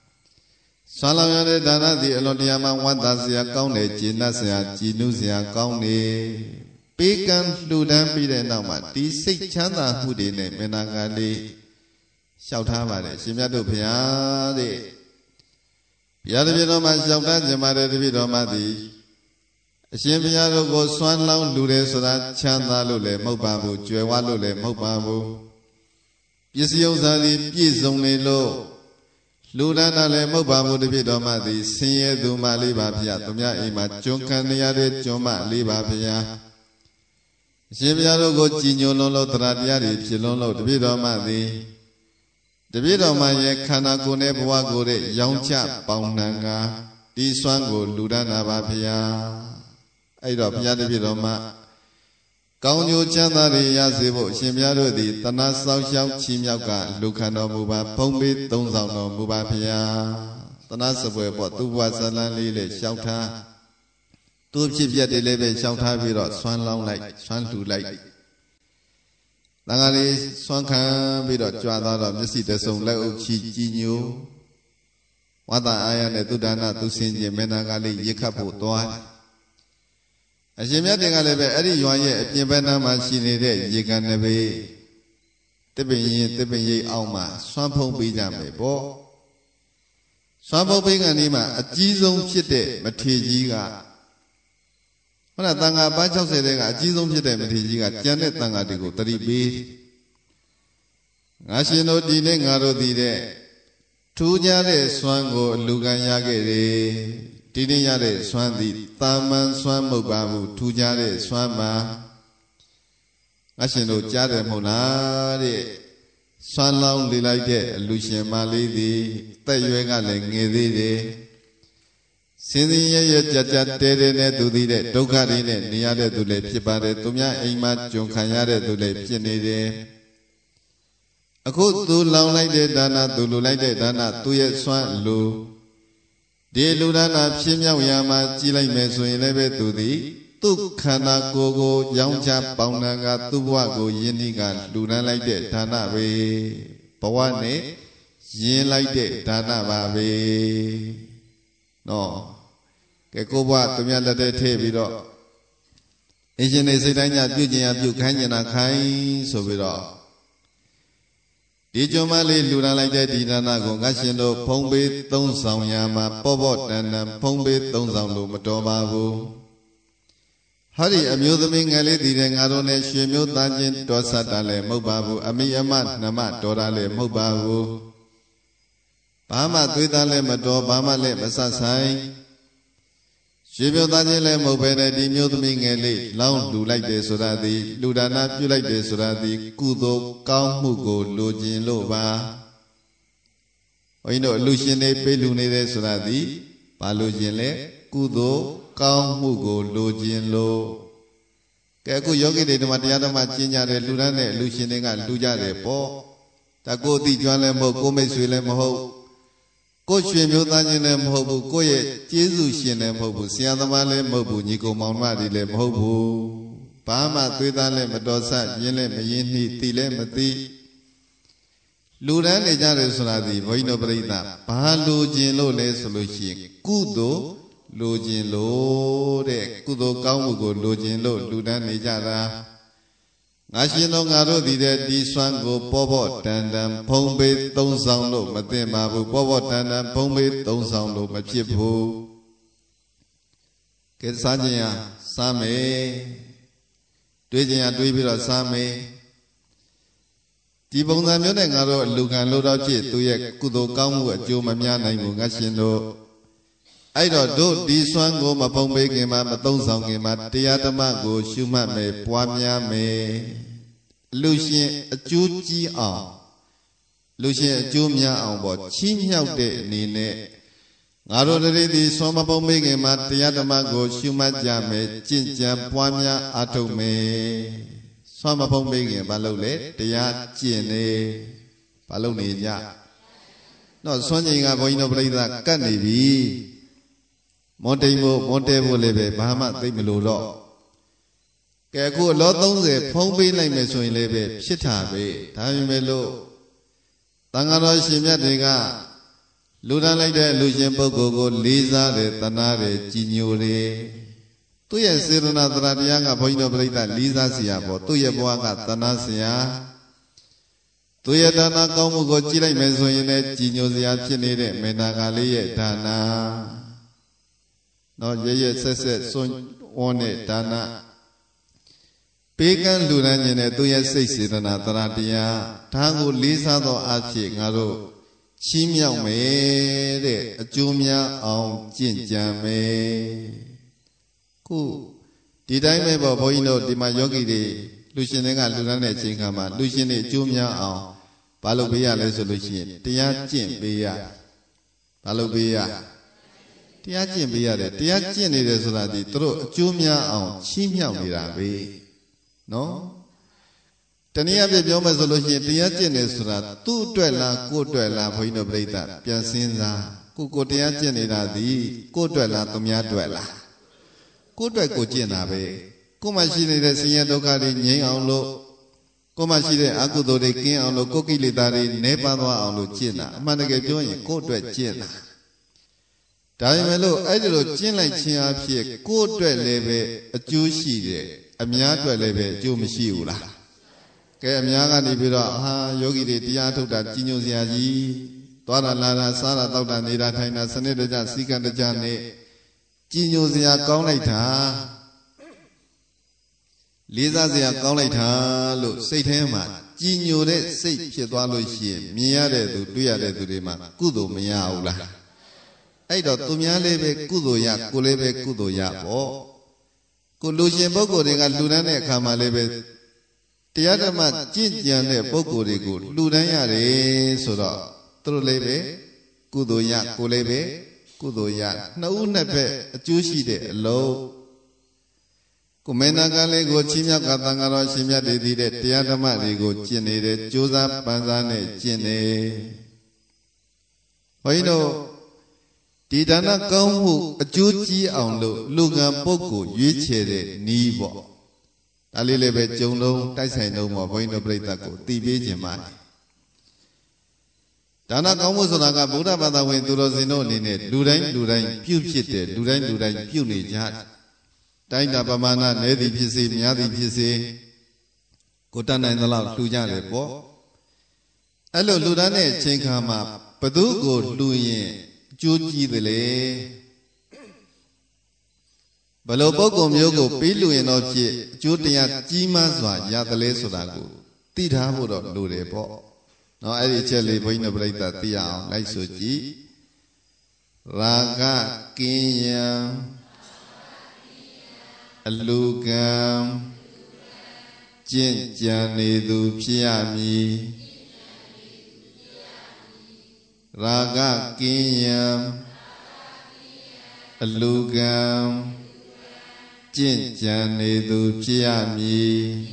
Salamade Dana, the Elodiama, one does the account, Ginasia, Ginusia, County, Pekan, Fludan, Pide Nama, the six Chanda, who did name Menangali, shout Hamade, Shimiado Piade Piadabidoma, Shoutan, Jamada, Vidoma, အရှင်ဘုရားတို့ကိုစွမ်းလောင်းလူတယ်ဆိုတာချမ်းသာလို့လည်းမဟုတ်ပါဘူးကြွယ်ဝလို့လည်းမဟုတ်ပါဘူးပစ္စည်းဥစ္စာတွေပြည့်စုံနေလို့လူဒန်းတာလည်းမဟုတ်ပါဘူးတပြည့်တော်မှသည်ဆင်းရဲသူမလေးပါဗျာသူများအိမ်မှာကျွန်းခံနေရတဲ့ကျွန်းမလေးပါဗျာအရှင်ဘုရားတို့ကိုကြည်ညိုလွန်းလို့တရားတရားတွေဖြစ်လွန်းလို့တပြည့်တော်မှသည်တပြည့်တော်မှရဲ့ခန္ဓာကိုယ်နဲ့ဘဝကိုယ်ရဲ့ရောင်ချပေါင်းနှံကဒီစွမ်းကိုလူဒန်းတာပါဗျာအဲ့တော့ဘုရားတပြည့်တော်မှကောင်းကျိုးချမ်းသာတွေရစေဖို့အရှင်ဘုရားတို့သည်တဏှာဆောက်ရှောက်ချီးမြှောက်ကလူခံတော်မူပါဖုံးပေးသုံးဆောင်တော်မူပါဗျာတဏှာစပွဲပေါ့သူဘဝဇလန်းလေးလေရှောက်ထားသူဖြစ်ပြတယ်လည်းပဲရှောက်ထားပြီးတော့ဆွမ်းလောင်းလိုက်ဆွမ်းလှူလိုက်တန်ခါလေးဆွမ်းခံပြီးတော့ကြွားသွားတော့မျက်စိတဆုံလက်အုပ်ချီကြည်ညိုဝါဒအာရနဲ့သုဒ္ဓနာသူစင်ကျင်မေနာကလေးရခတ်ဖို့သွားအရှင်မြတ်တင်ကလည်းပဲအဲ့ဒီရွာရဲ့အပြင်ဘက်နားမှာရှိနေတဲ့ရေကန်နဘေးတပင်ရင်တပင်ရိပ်အောက်မှာဆွမ်းဖုံးပေးကြမယ်ပေါ့ဆွမ်းဖုံးပေးကနေမှအကြီးဆုံးဖြစ်တဲ့မထေကြီးကဟောတာတန်ခါပါ၆၀တဲ့ကအကြီးဆုံးဖြစ်တဲ့မထေကြီးကကြံတဲ့တန်ခါတွေကိုတတိပေးငါရှင်တို့ဒီနေ့ငါတို့ဒီတဲ့ထူးခြားတဲ့ဆွမ်းကိုအလူခံရခဲ့တယ်ဒီနေ့ရတဲ့ဆွမ်းသည်တာမန်ဆွမ်းမဟုတ်ပါဘူးထူးခြားတဲ့ဆွမ်းမှာငါရှင်တို့ကြားတယ်မဟုတ်လားတဲ့ဆွမ်းလောင်းလေလိုက်တဲ့အလူရှင်မလေးသည်တက်ရွယ်ကလည်းငယ်သေးတယ်စင်စင်ရရကြကြတဲတဲနဲ့သူသည်တဲ့ဒုက္ခတွေနဲ့နေရတဲ့သူလည်းဖြစ်ပါတယ်သူများအိမ်မှာကြုံခံရတဲ့သူလည်းဖြစ်နေတယ်အခုသူလောင်းလိုက်တဲ့ဒါနသူလူလိုက်တဲ့ဒါနသူရဲ့ဆွမ်းလူဒီလူဒါနဖြစ်မြောက်ရာမှာကြည်လိုက်မယ်ဆိုရင်လည်းပဲသူသည်သူ့ခန္ဓာကိုယ်ကိုရောင်းချပေါင်းနှံကသူ့ဘဝကိုယဉ်ဤကလူဒန်းလိုက်တဲ့ဒါနပဲဘဝနဲ့ယဉ်လိုက်တဲ့ဒါနပါပဲနော်ကဲကိုဘဝသူများလက်ထဲထည့်ပြီးတော့အင်ရှင်နေစိတ်တိုင်းညပြုကျင်ရပြုခိုင်းကျင်တာခိုင်းဆိုပြီးတော့ဒီကျွမ်းမလေးလူဒန်းလိုက်တဲ့ဒီဒါနကိုငါရှင်တို့ဖုံးပေးသုံးဆောင်ရာမှာပေါ့ပေါ့တန်တန်ဖုံးပေးသုံးဆောင်လို့မတော်ပါဘူးဟာဒီအမျိုးသမီးငယ်လေးတည်တဲ့ငါတို့နဲ့ရွှေမျိုးသားချင်းတော်ဆက်တာလည်းမဟုတ်ပါဘူးအမိအမနှမတော်တာလည်းမဟုတ်ပါဘူးဘာမှသွေးသားလည်းမတော်ဘာမှလည်းမဆက်ဆိုင်ရွှေမျိုးသားချင်းလည်းမဟုတ်ပဲနဲ့ဒီမျိုးသမီးငယ်လေးလောင်းလူလိုက်တယ်ဆိုတာဒီလူဒါနပြုလိုက်တယ်ဆိုတာဒီကုသိုလ်ကောင်းမှုကိုလိုချင်လို့ပါဘုန်းကြီးတို့အလူရှင်တွေပေးလူနေတယ်ဆိုတာဒီဘာလိုချင်လဲကုသိုလ်ကောင်းမှုကိုလိုချင်လို့ကဲအခုယောဂီတွေဓမ္မတရားဓမ္မကျင့်ကြတယ်လူတန်းနဲ့လူရှင်တွေကလူကြတယ်ပေါ့ဒါကိုအတိကျွမ်းလည်းမဟုတ်ကိုမိတ်ဆွေလည်းမဟုတ်ကိုရွှေမျိုးသားချင်းလည်းမဟုတ်ဘူးကိုရဲ့ကျေးဇူးရှင်လည်းမဟုတ်ဘူးဆရာသမားလည်းမဟုတ်ဘူးညီကောင်မောင်မတွေလည်းမဟုတ်ဘူးဘာမှသွေးသားလည်းမတော်ဆရင်းလည်းမရင်းနှီးတိလည်းမသိလူတန်းနေကြတယ်ဆိုတာဒီဘုန်းကြီးတို့ပြိဿဘာလိုချင်လို့လဲဆိုလို့ရှိရင်ကုသိုလ်လိုချင်လို့တဲ့ကုသိုလ်ကောင်းမှုကိုလိုချင်လို့လူတန်းနေကြတာငါရှင်တို့ငါတို့ဒီတဲ့ဒီစွမ်းကိုပေါ်ပေါ်တန်တန်ဖုံးပေးသုံးဆောင်လို့မသိပါဘူးပေါ်ပေါ်တန်တန်ဖုံးပေးသုံးဆောင်လို့မဖြစ်ဘူးကဲစားခြင်းရစားမယ်တွေးခြင်းရတွေးပြီးတော့စားမယ်ဒီပုံစံမျိုးနဲ့ငါတို့လူခံလို့တော့ဖြစ်သူရဲ့ကုသိုလ်ကောင်းမှုအကျိုးမများနိုင်ဘူးငါရှင်တို့အဲ့တော့တို့ဒီစွမ်းကိုမဖုံးပေးခင်မှာမသုံးဆောင်ခင်မှာတရားဓမ္မကိုရှုမှတ်မယ်ပွားများမယ်လူရှင်အကျိုးကြီးအောင်လူရှင်အကျိုးများအောင်ပေါ့ချီးမြှောက်တဲ့အနေနဲ့ငါတို့တည်းဒီစွမ်းမဖုံးပေးခင်မှာတရားဓမ္မကိုရှုမှတ်ကြမယ်ကျင့်ကြံပွားများအားထုတ်မယ်စွမ်းမဖုံးပေးခင်ဘာလုပ်လဲတရားကျင့်နေဘာလုပ်နေကြတော့စွမ်းချိန်ကဘုန်းကြီးတို့ပြိဿကတ်နေပြီမွန်တိမ်ဖို့မွန်တဲဖို့လည်းပဲဘာမှသိမလို့တော့ကဲအခုအလောသုံးဆယ်ဖုံးပေးလိုက်မယ်ဆိုရင်လည်းပဲဖြစ်တာပဲဒါပေမဲ့လို့တန်ဃာတော်ရှင်မြတ်တွေကလူတန်းလိုက်တဲ့လူရှင်ပုဂ္ဂိုလ်ကိုလေးစားတယ်တနာတယ်ကြည်ညိုတယ်သူ့ရဲ့စေတနာတရားတရားကဘုန်းကြီးတို့ပြိဿလေးစားเสียပေါ့သူ့ရဲ့ဘဝကတနာเสียသူရဲ့ဒါနကောင်းမှုကိုကြည့်လိုက်မယ်ဆိုရင်လည်းကြည်ညိုစရာဖြစ်နေတဲ့မေနာကလေးရဲ့ဒါနနော်ရရဆက်ဆက်စွန့်ဝ One Dana Pagan Lunan to your six in Taratia, Tango Lisa do Achi Garo, Chimia me, a Jumia on Jinja me. Ku Did I remember Boino di Mayogi de Lucianega Lunane Chinkama, Luciane Jumia on Balobia resolution, Tiachin Bia Balobia Tiachin Bia, Tiachin is already through Jumia on Chimia Mirabe. No? Tania Bioma solution, Tiachin is two dwella, good dwella, Poino Breda, Piacinza, Cuco Tiachin Iradi, good dwella, Tomia dwella. Good Gojinabe, Comachine the Sia Docari, Yang Comachine Agudo de King on the Coki Litari, Nepadua on Lucina, Managajoin, Cotra China. Diamelo, Idolo, Chin like Chia, Cotra Leve, a Juicy, a Miatra Leve, Jumisiula. Kamiaga Nibira, Ha, Yogi de Tiato, that Gino Ziaji, Tora Lara, Sara, Doctor Nida, Tina, Senator, Sika the Jane. Gino Zia Gaunita Liza Zia Gaunita, look, say to him, Gino de say Pietwalushi, Mia de Duya de Durima, Kudo Miaula. I don't to Mia leve, Kudo ya, Kuleve, Kudo ya, oh. Kulushi Boko de Galunane Kamaleve, Tiadama, Jinjan, Boko de Good, Lunaya de Soda, Troleve, Kudo ya, Kuleve. Kudoya, no nepe, a juicy de low. Kumena Gale go Chimia Katangaro, Chimia de Dide, Tiadama de go Chine, Josa Panzane, Chine. Oino Didana Gombu, a juicy on low, Lugan Boko, Yuche, Nibo. Alilebe Jono, Taisai no more, Boino Bretaco, T V Jemai. Dana Kamusonaga Buddha Bada went to Rosino Linet, Lurain, Lurain, Pupite, Lurain, Lurain, Punija, Taina Bamana, Nedi Pisi, Miadi Pisi, Kotana in the Love, Lujane, Bo. Hello, Ludane, Chinkama, Padugo, Luye, Juji the Lay Baloboko Myogo, Pilu in Ochi, Jutia, Jimazwa, Yadale Sodago, Tita Budo, Lure Bo. No, I actually point a break that the hour, like Soji Raga Kenya Aluga Jinjani du Piami Raga Kenya Aluga Jinjani du Piami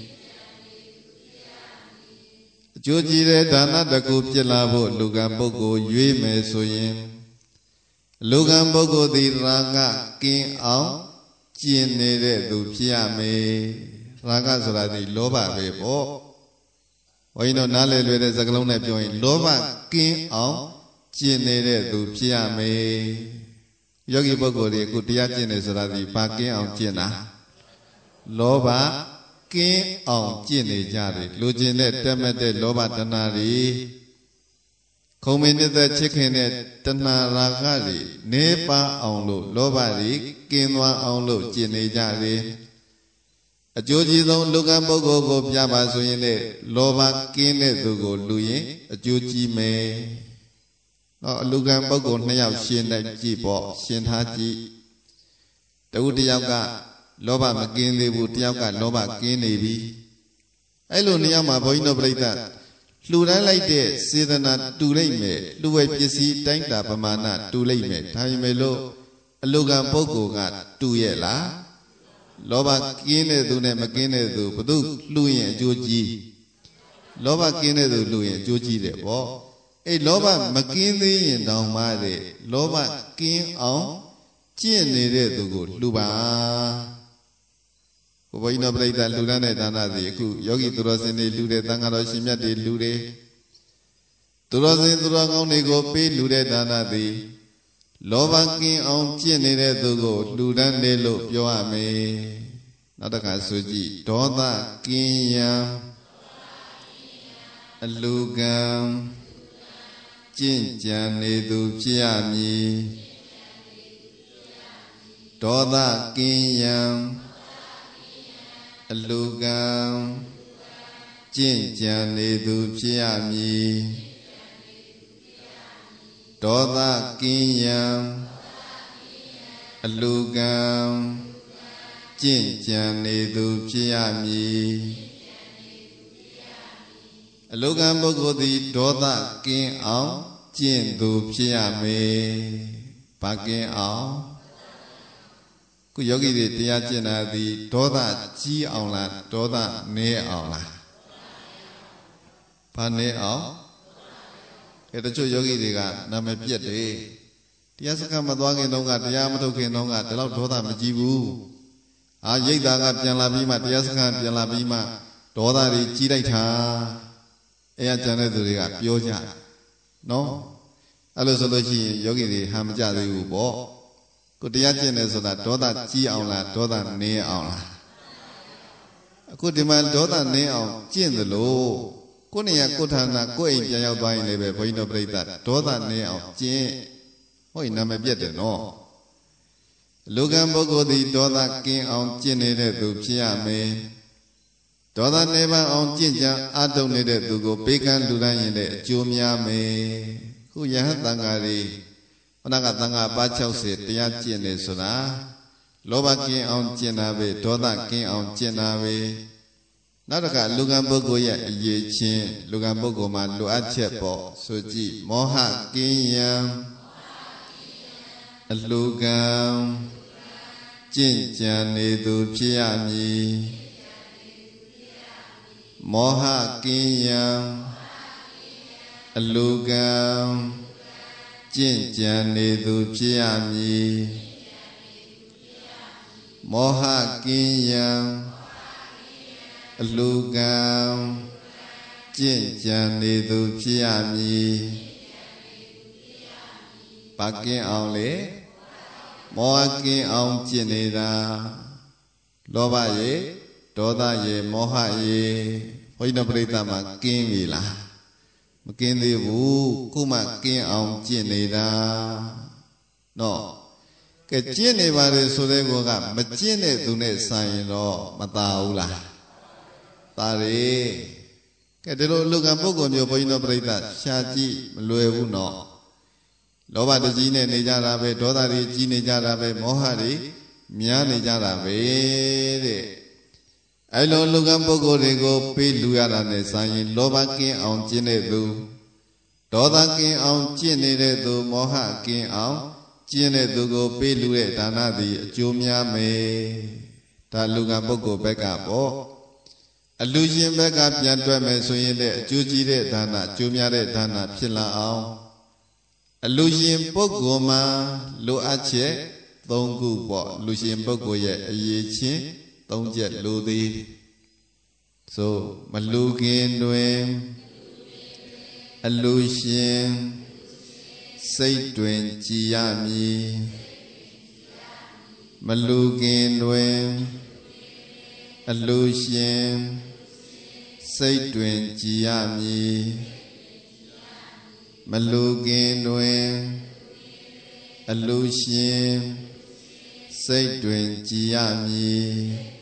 Joji de Dana the Kupilabo, Lugan Bogo, Yume Soyin Lugan Bogo di Raga, King Ao, Jine de Dupiame, Raga Zradi, Loba Bebo. Oino Nale with the Zaglone join Loba, King Ao, Jine de Dupiame. Yogi Bogo de Gutiachin is Radi, Paki Ao Jina Loba. King on Jini Jari, Lugine Temete Loba Tanari, Coming the chicken at Tanaragari, Nepa on Lu, Lobari, Kinwa on Lu, Jini Jari. A Joji don't look at Bogo go Piaba Suine, Loba Kine to go Louis, a Joji me. No, look at Bogo Nayab Shin like Jibo, Shin Haji. The Udiaga. Loba McKinley would Yaka Loba Kinebi. Eloniama Boino Breda. Lura like this, Sidana, too late me, Lue Pisi, Tanka Pamana, too late me, Taimelo, Logan Pogo got two yella. Loba Kine Dune McKinney do, Padu, Louis and Joji. Loba Kine do Louis and Joji de Bo. A Loba McKinley and Down Mare, Loba King on Chin to go, Luba. Boino Breda Lurane Dana de Yogi Turosini Lude Tangaro Shimia de Lude Turosin Turago P. Lude Dana de Lobanking on Chinere Dugo, Ludan de Lo Yoame Nataka Suji, Toda Kinya Lugam Jinjan Edu Piami ဒေါသကင်းရန်အလူကံကျင့်ကြံနေသူဖြစ်ရမည်ဒေါသကင်းရန်အလူကံကျင့်ကြံနေသူဖြစ်ရမည်အလူကံပုဂ္ဂိုလ်သည်ဒေါသကင်းအောင်ကျင့်သူဖြစ်ရမယ်ဘာကင်းအောင်ခုယောဂီတွေတရားကျင့်တာသည်ဒေါသကြီးအောင်လားဒေါသနည်းအောင်လားဘာနည်းအောင်အဲတချို့ယောဂီတွေကနာမည်ပြက်တယ်တရားစခန်းမသွားခင်တုန်းကတရားမထုတ်ခင်တုန်းကဒီလောက်ဒေါသမကြီးဘူးအာရိတ်သားကပြန်လာပြီးမှတရားစခန်းပြန်လာပြီးမှဒေါသတွေကြီးလိုက်တာအဲအကျန်တဲ့သူတွေကပြောကြနော်အဲ့လိုဆိုလို့ရှိရင်ယောဂီတွေဟာမကြသေးဘူးပေါ့ကိုတရားကျင့်တယ်ဆိုတာဒေါသကြီးအောင်လားဒေါသနည်းအောင်လားအခုဒီမှာဒေါသနည်းအောင်ကျင့်သလိုကိုနေရကိုဌာနကိုအိမ်ပြန်ရောက်သွားရင်လည်းပဲဘုန်းကြီးတို့ပြိဿဒေါသနည်းအောင်ကျင့်ဟောနာမည်ပြတ်တယ်နော်လူကံပုဂ္ဂိုလ်သည်ဒေါသကင်းအောင်ကျင့်နေတဲ့သူဖြစ်ရမယ်ဒေါသနည်းပါအောင်ကျင့်ကြံအားထုတ်နေတဲ့သူကိုပေးကမ်းလူတိုင်းရင်လည်းအကျိုးများမယ်ခုယဟန်တန်ဃာတွေခဏကတန်ဃာပါ၆၀တရားကျင့်နေဆိုတာလောဘကင်းအောင်ကျင့်တာပဲဒေါသကင်းအောင်ကျင့်တာပဲနောက်တစ်ခါလူကံပုဂ္ဂိုလ်ရဲ့အရေးချင်းလူကံပုဂ္ဂိုလ်မှာလိုအပ်ချက်ပေါ့ဆိုကြည့်မောဟကင်းရန်အလူကံကျင့်ကြံနေသူဖြစ်ရမည်မောဟကင်းရန်အလူကံကျင့်ကြံနေသူဖြစ်ရမည်မောဟကင်းရန်အလူကံကျင့်ကြံနေသူဖြစ်ရမည်ဘာကင်းအောင်လေမောဟကင်းအောင်ကျင့်နေတာလောဘရေဒေါသရေမောဟရေဘုန်းကြီးတို့ပြိဿမှာကင်းပြီလားမကင်းသေးဘူးခုမှကင်းအောင်ကျင့်နေတာနော်ကဲကျင့်နေပါလေဆိုတဲ့ကောကမကျင့်တဲ့သူနဲ့ဆိုင်ရင်တော့မသာဘူးလားသာရေကဲဒီလိုလူကံပုဂ္ဂိုလ်မျိုးဘုန်းကြီးတို့ပြိဿရှားကြည့်မလွယ်ဘူးနော်လောဘတကြီးနဲ့နေကြတာပဲဒေါသတွေကြီးနေကြတာပဲမောဟတွေများနေကြတာပဲတဲ့အဲ့လိုလူကံပုဂ္ဂိုလ်တွေကိုပေးလူရတာနဲ့ဆိုင်ရင်လောဘကင်းအောင်ကျင့်တဲ့သူဒေါသကင်းအောင်ကျင့်နေတဲ့သူမောဟကင်းအောင်ကျင့်တဲ့သူကိုပေးလူတဲ့ဒါနသည်အကျိုးများမယ်ဒါလူကံပုဂ္ဂိုလ်ဘက်ကပေါ့အလူရှင်ဘက်ကပြန်တွက်မယ်ဆိုရင်လည်းအကျိုးကြီးတဲ့ဒါနအကျိုးများတဲ့ဒါနဖြစ်လာအောင်အလူရှင်ပုဂ္ဂိုလ်မှာလိုအပ်ချက်၃ခုပေါ့လူရှင်ပုဂ္ဂိုလ်ရဲ့အရေးချင်းသုံးချက်လိုသည်ဆိုမလူခင်တွင်အလူရှင်စိတ်တွင်ကြည်ရမည်မလူခင်တွင်အလူရှင်စိတ်တွင်ကြည်ရမည်မလူခင်တွင်အလူရှင်စိတ်တွင်ကြည်ရမည်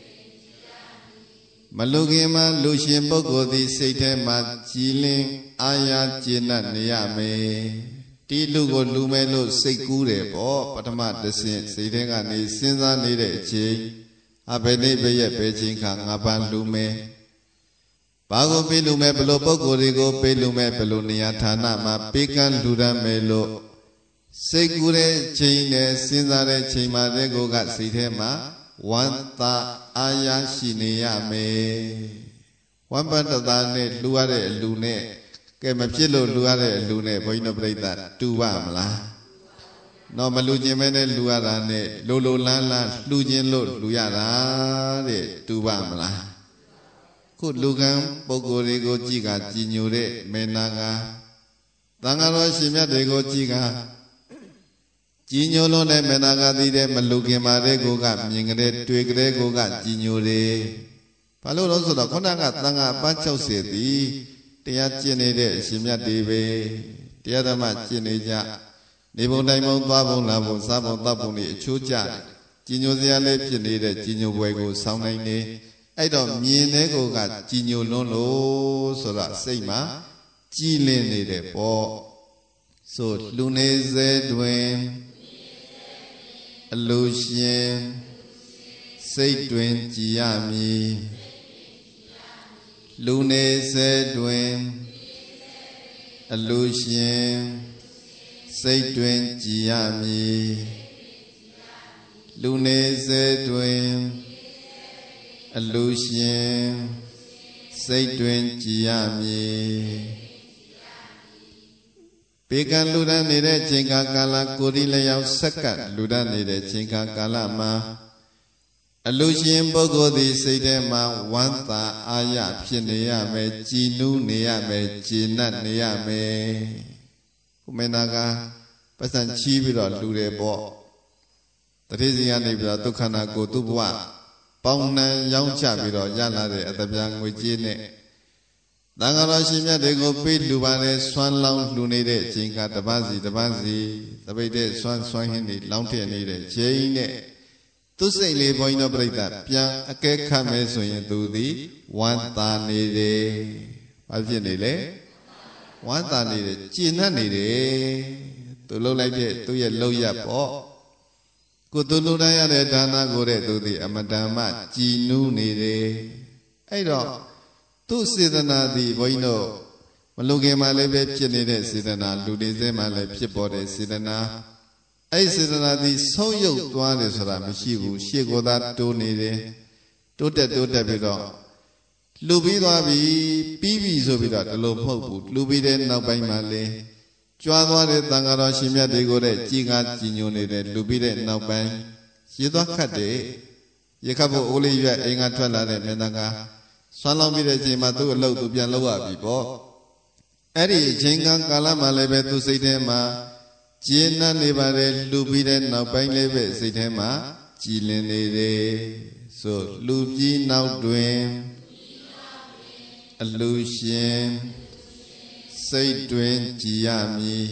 မလူခင်မှာလူရှင်ပုဂ္ဂိုလ်သည်စိတ်ထဲမှာကြည်လင်အာရကျေနပ်နေရမယ်ဒီလူကိုလူမဲလို့စိတ်ကူးတယ်ပေါ့ပထမတစ်ဆင့်စိတ်ထဲကနေစဉ်းစားနေတဲ့အချိန်အဘယ်နေ့ဘယ်ရက်ဘယ်ချိန်ခါငါပန်းလူမဲဘာကိုပေးလူမဲဘလို့ပုဂ္ဂိုလ်တွေကိုပေးလူမဲဘလို့နေရာဌာနမှာပေးကမ်းလူရမယ်လို့စိတ်ကူးတဲ့ချိန်နဲ့စဉ်းစားတဲ့ချိန်မှာတဲ့ကိုကစိတ်ထဲမှာဝမ်းသာအာရရှိနေရမယ်ဝမ်းပတ္တတာနဲ့လှူရတဲ့အလူနဲ့ကဲမဖြစ်လို့လှူရတဲ့အလူနဲ့ဘုန်းကြီးတို့ပြိဿတူပါမလားတော့မလှူခြင်းမဲနဲ့လှူရတာနဲ့လိုလိုလန်းလန်းလှူခြင်းလို့လှူရတာတဲ့တူပါမလားခုလူကံပုဂ္ဂိုလ်တွေကိုကြည်ကကြည်ညိုတဲ့မေနာကသံဃာတော်ရှင်မြတ်တွေကိုကြည်ကကြည်ညိုလို့တဲ့မေနာကသိတဲ့မလူခင်ပါတဲ့ကိုကမြင်ကြတဲ့တွေ့ကြတဲ့ကိုကကြည်ညိုတယ်ဘာလို့လဲဆိုတော့ခုနကသံဃာအပတ်၆၀သည်တရားကျင့်နေတဲ့အရှင်မြတ်တွေပဲတရားဓမ္မကျင့်နေကြနေပုံတိုင်းပုံသွားပုံလာပုံစားပုံတောက်ပုံတွေအချိုးကြတယ်ကြီးညိုစရာလေးဖြစ်နေတဲ့ကြီးညိုပွဲကိုဆောင်းနိုင်နေအဲ့တော့မြင်တဲ့ကိုကကြီးညိုလွန်းလို့ဆိုတော့စိတ်မှာကြည်လင်နေတယ်ပေါ့ဆိုလူနေစေတွင်အလိုရှင်စိတ်တွင်ကြည်ရမည်လူနေစေတွင်အလိုရှင်စိတ်တွင်ကြည်ရမည်လူနေစေတွင်အလိုရှင်စိတ်တွင်ကြည်ရမည်ဘေကံလူဒန်းနေတဲ့ချိန်ခါကာလကိုယ်ဒီလျောက်ဆက်ကပ်လူဒန်းနေတဲ့ချိန်ခါကာလမှာအလူရှင်ပုဂ္ဂိုလ်သည်စိတ်ထဲမှာဝမ်းသာအာရဖြစ်နေရမယ်ကြည်နူးနေရမယ်ကျေနပ်နေရမယ်ခုမင်းသားကပတ်စံချီးပြီးတော့လူတယ်ပေါ့တတိစီကနေပြီးတော့ဒုက္ခနာကိုသူ့ဘဝပေါင်းနှံရောင်းချပြီးတော့ရလာတဲ့အတပြားငွေကြေးနဲ့တန်ခါတော်ရှင်မြတ်တွေကိုပေးလူပါနဲ့ဆွမ်းလောင်းလူနေတဲ့အချိန်ကတပတ်စီတပတ်စီသပိတ်တဲ့ဆွမ်းဆွမ်းဟင်းတွေလောင်းထည့်နေတဲ့ချိန်နဲ့သူစိတ်လေးဘုန်းကြီးတို့ပြိဿပြန်အကဲခတ်မယ်ဆိုရင်သူသည်ဝမ်းသာနေတယ်။ဘာဖြစ်နေလဲ။ဝမ်းသာနေတယ်ကျေနပ်နေတယ်။သူလှုပ်လိုက်တဲ့သူရဲ့လှုပ်ရပေါ့။ကိုသူလှုပ်တန်းရတဲ့ဒါနကိုတဲ့သူသည်အမတန်မှကြည်နူးနေတယ်။အဲ့တော့သူစေတနာသည်ဘုန်းကြီးတို့မလုံခင်မှလည်းပဲဖြစ်နေတဲ့စေတနာလူတွေစဲမှလည်းဖြစ်ပေါ်တဲ့စေတနာအဲ့စေတနာသည်ဆုံးယုတ်သွားတယ်ဆိုတာမရှိဘူးရှေ့ကိုသာတိုးနေတယ်တိုးတက်တိုးတက်ပြီးတော့လှူပြီးသွားပြီပြီးပြီဆိုပြီးတော့ဒီလိုမဟုတ်ဘူးလှူပြီးတဲ့နောက်ပိုင်းမှာလေကြွားသွားတဲ့သံဃာတော်ရှင်မြတ်တွေကိုတဲ့ကြီးကားကြီးညိုနေတဲ့လှူပြီးတဲ့နောက်ပိုင်းရေသွားခတ်တယ်ရခတ်ဖို့အိုးလေးရွက်အိမ်ကထွက်လာတဲ့မင်းသားကဆွမ်းလောင်းပြီးတဲ့အချိန်မှာသူ့အလုပ်သူပြန်လုပ်ရပြီပေါ့အဲ့ဒီအချိန်ကကာလမှာလည်းပဲသူစိတ်ထဲမှာကျေနပ်နေပါတယ်လှူပြီးတဲ့နောက်ပိုင်းလေးပဲစိတ်ထဲမှာကြည်လင်နေတယ်ဆိုလှူပြီးနောက်တွင်အလူရှင်စိတ်တွင်ကြည်ရမည်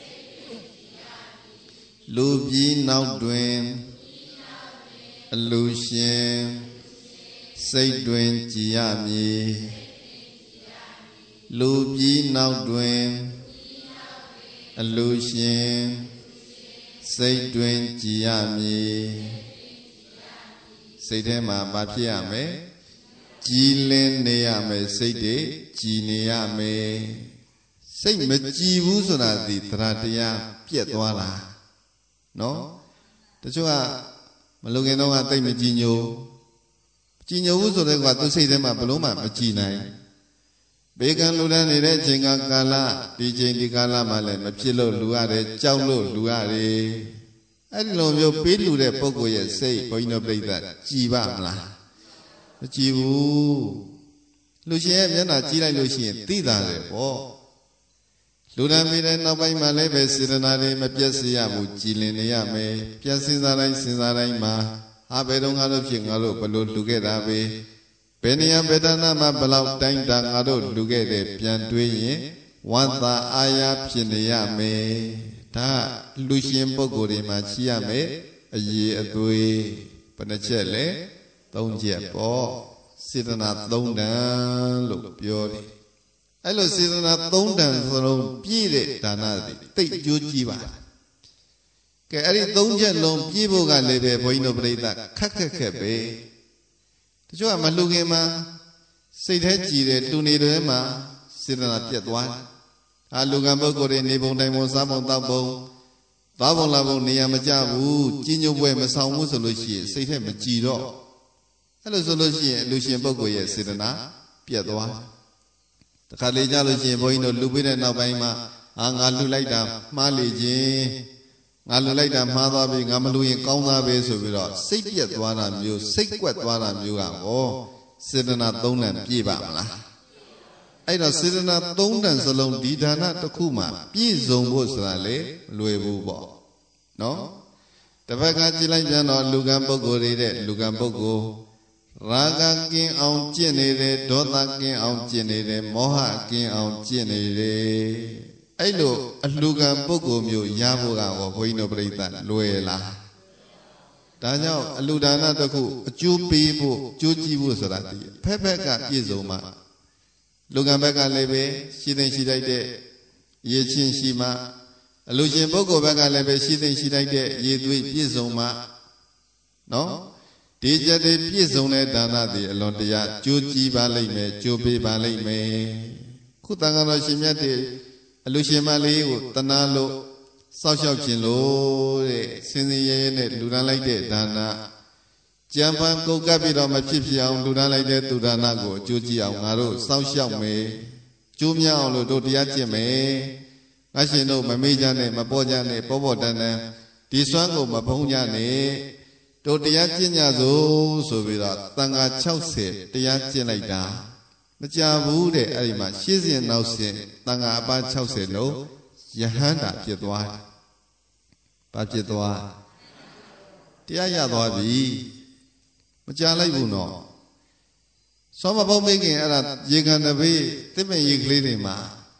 လှူပြီးနောက်တွင်အလူရှင်စိတ်တွင်ကြည်ရမည်လှူပြီးနောက်တွင်အလူရှင်စိတ်တွင်ကြည်ရမည်စိတ်ထဲမှာမဖြစ်ရမယ်ကြည်လင်နေရမယ်စိတ်တွေကြည်နေရမယ်စိတ်မကြည်ဘူးဆိုတာဒီတရားတရားပြက်သွားတာနော်တချို့ကမလုံခင်တော့ကတိတ်မကြည်ညိုကြည်ညိုဘူးဆိုတဲ့ကွာသူစိတ်ထဲမှာဘလို့မှမကြည်နိုင်ဘေကံလူတန်းနေတဲ့အချိန်ကကာလဒီချိန်ဒီကာလမှာလည်းမဖြစ်လို့လူရတယ်ကြောက်လို့လူရတယ်အဲ့ဒီလိုမျိုးပေးလူတဲ့ပုဂ္ဂိုလ်ရဲ့စိတ်ဘုန်းကြီးတို့ပြိဿကြည်ပါမလားမကြည်ဘူးလူရှင်ရဲ့မျက်နှာကြည့်လိုက်လို့ရှိရင်သိတာလေပေါ့လူတန်းပြီးတဲ့နောက်ပိုင်းမှာလည်းပဲစေတနာတွေမပြတ်စေရဘူးကြည်လင်နေရမယ်ပြန်စဉ်းစားတိုင်းစဉ်းစားတိုင်းမှာဟာဘယ်တော့ငါတို့ဖြစ်ငါတို့ဘလို့လူခဲ့တာပဲဘယ်နေရာဘယ်တဏ္ဍမှာဘလောက်တိုင်းတာငါတို့လူခဲ့တဲ့ပြန်တွေးရင်ဝမ်းသာအာရဖြစ်နေရမယ်ဒါလူရှင်ပုဂ္ဂိုလ်တွေမှာရှိရမယ်အရေးအသွေးဘယ်နှချက်လဲသုံးချက်ပေါ့စေတနာသုံးတန်လို့ပြောတယ်အဲ့လိုစေတနာသုံးတန်စလုံးပြည့်တဲ့ဒါနတွေတိတ်ကြိုးကြည့်ပါကဲအဲ့ဒီသုံးချက်လုံးပြည့်ဖို့ကလည်းပဲဘုန်းကြီးတို့ပြိဿခက်ခက်ခက်ပဲတချို့ကမလှူခင်မှာစိတ်ထဲကြည်တယ်တူနေတယ်မှာစေတနာပြတ်သွားအာလူကံပုဂ္ဂိုလ်တွေနေပုံတိုင်းပုံစားပုံတောက်ပုံသွားပုံလာပုံနေရာမကျဘူးကြီးညိုပွဲမဆောင်ဘူးဆိုလို့ရှိရင်စိတ်ထဲမကြည်တော့အဲ့လိုဆိုလို့ရှိရင်လူရှင်ပုဂ္ဂိုလ်ရဲ့စေတနာပြတ်သွားတခါလေကြလို့ရှိရင်ဘုန်းကြီးတို့လှူပြီးတဲ့နောက်ပိုင်းမှာအာငါလှူလိုက်တာမှားလေခြင်းငါလှူလိုက်တာမှားသွားပြီငါမလှူရင်ကောင်းသားပဲဆိုပြီးတော့စိတ်ပြတ်သွားတာမျိုးစိတ်ကွက်သွားတာမျိုးကဟောစေတနာသုံးတန်ပြည့်ပါမလားအဲ့တော့စေတနာသုံးတန်စလုံးဒီဒါနတစ်ခုမှပြည့်စုံဖို့ဆိုတာလေမလွယ်ဘူးပေါ့နော်တစ်ဖက်ကကြည့်လိုက်ပြန်တော့လူကံပုဂ္ဂိုလ်တွေတဲ့လူကံပုဂ္ဂိုလ်ရာဂကင်းအောင်ကျင့်နေတယ်ဒေါသကင်းအောင်ကျင့်နေတယ်မောဟကင်းအောင်ကျင့်နေတယ်အဲ့လိုအလှူကံပုဂ္ဂိုလ်မျိုးရဖို့ကဟောဘုန်းကြီးတို့ပြိဿလွယ်လားတဒါကြောင့်အလူဒါနတစ်ခုအကျိုးပေးဖို့အကျိုးကြည့်ဖို့ဆိုတာဒီဖက်ဖက်ကပြည့်စုံမှလူကံဘက်ကလည်းပဲရှိသိရှိလိုက်တဲ့ရေချင်းရှိမှအလူရှင်ပုဂ္ဂိုလ်ဘက်ကလည်းပဲရှိသိရှိလိုက်တဲ့ရေသွေးပြည့်စုံမှနော်ဒီကြက်တွေပြည့်စုံတဲ့ဒါနသည်အလွန်တရာကြိုးကြည့်ပါလိမ့်မယ်ကြိုးပေးပါလိမ့်မယ်ခုတန်ခါတော်ရှင်မြတ်တွေအလူရှင်မလေးကိုတနာလို့စောက်ရှောက်ခြင်းလို့တဲ့စင်စင်ရဲရဲနဲ့လူဒန်းလိုက်တဲ့ဒါနကြံပန်းကုတ်ကပ်ပြီးတော့မဖြစ်ဖြစ်အောင်လူဒန်းလိုက်တဲ့သူဒါနကိုအကျိုးကြည့်အောင်ငါတို့စောက်ရှောက်မယ်ကျိုးမြောက်အောင်လို့တို့တရားကျင့်မယ်ငါရှင်တို့မမေ့ကြနဲ့မပေါ်ကြနဲ့ပေါ်ပေါ်တန်တန်ဒီစွမ်းကိုမဖုံးကြနဲ့တို့တရားကျင့်ကြစို့ဆိုပြီးတော့တန်ခါ၆၀တရားကျင့်လိုက်တာမကြဘူးတဲ့အဲ့ဒီမှာရှေ့စဉ်နောက်စဉ်တန်ခါအပါ၆၀လုံးယဟန္တာဖြစ်သွားဘာဖြစ်သွားတရားရသွားပြီမကြလိုက်ဘူးနော်သောမဘုံမိခင်အဲ့ဒါရေခံတပိသစ်ပင်ရေကလေးတွေမှာ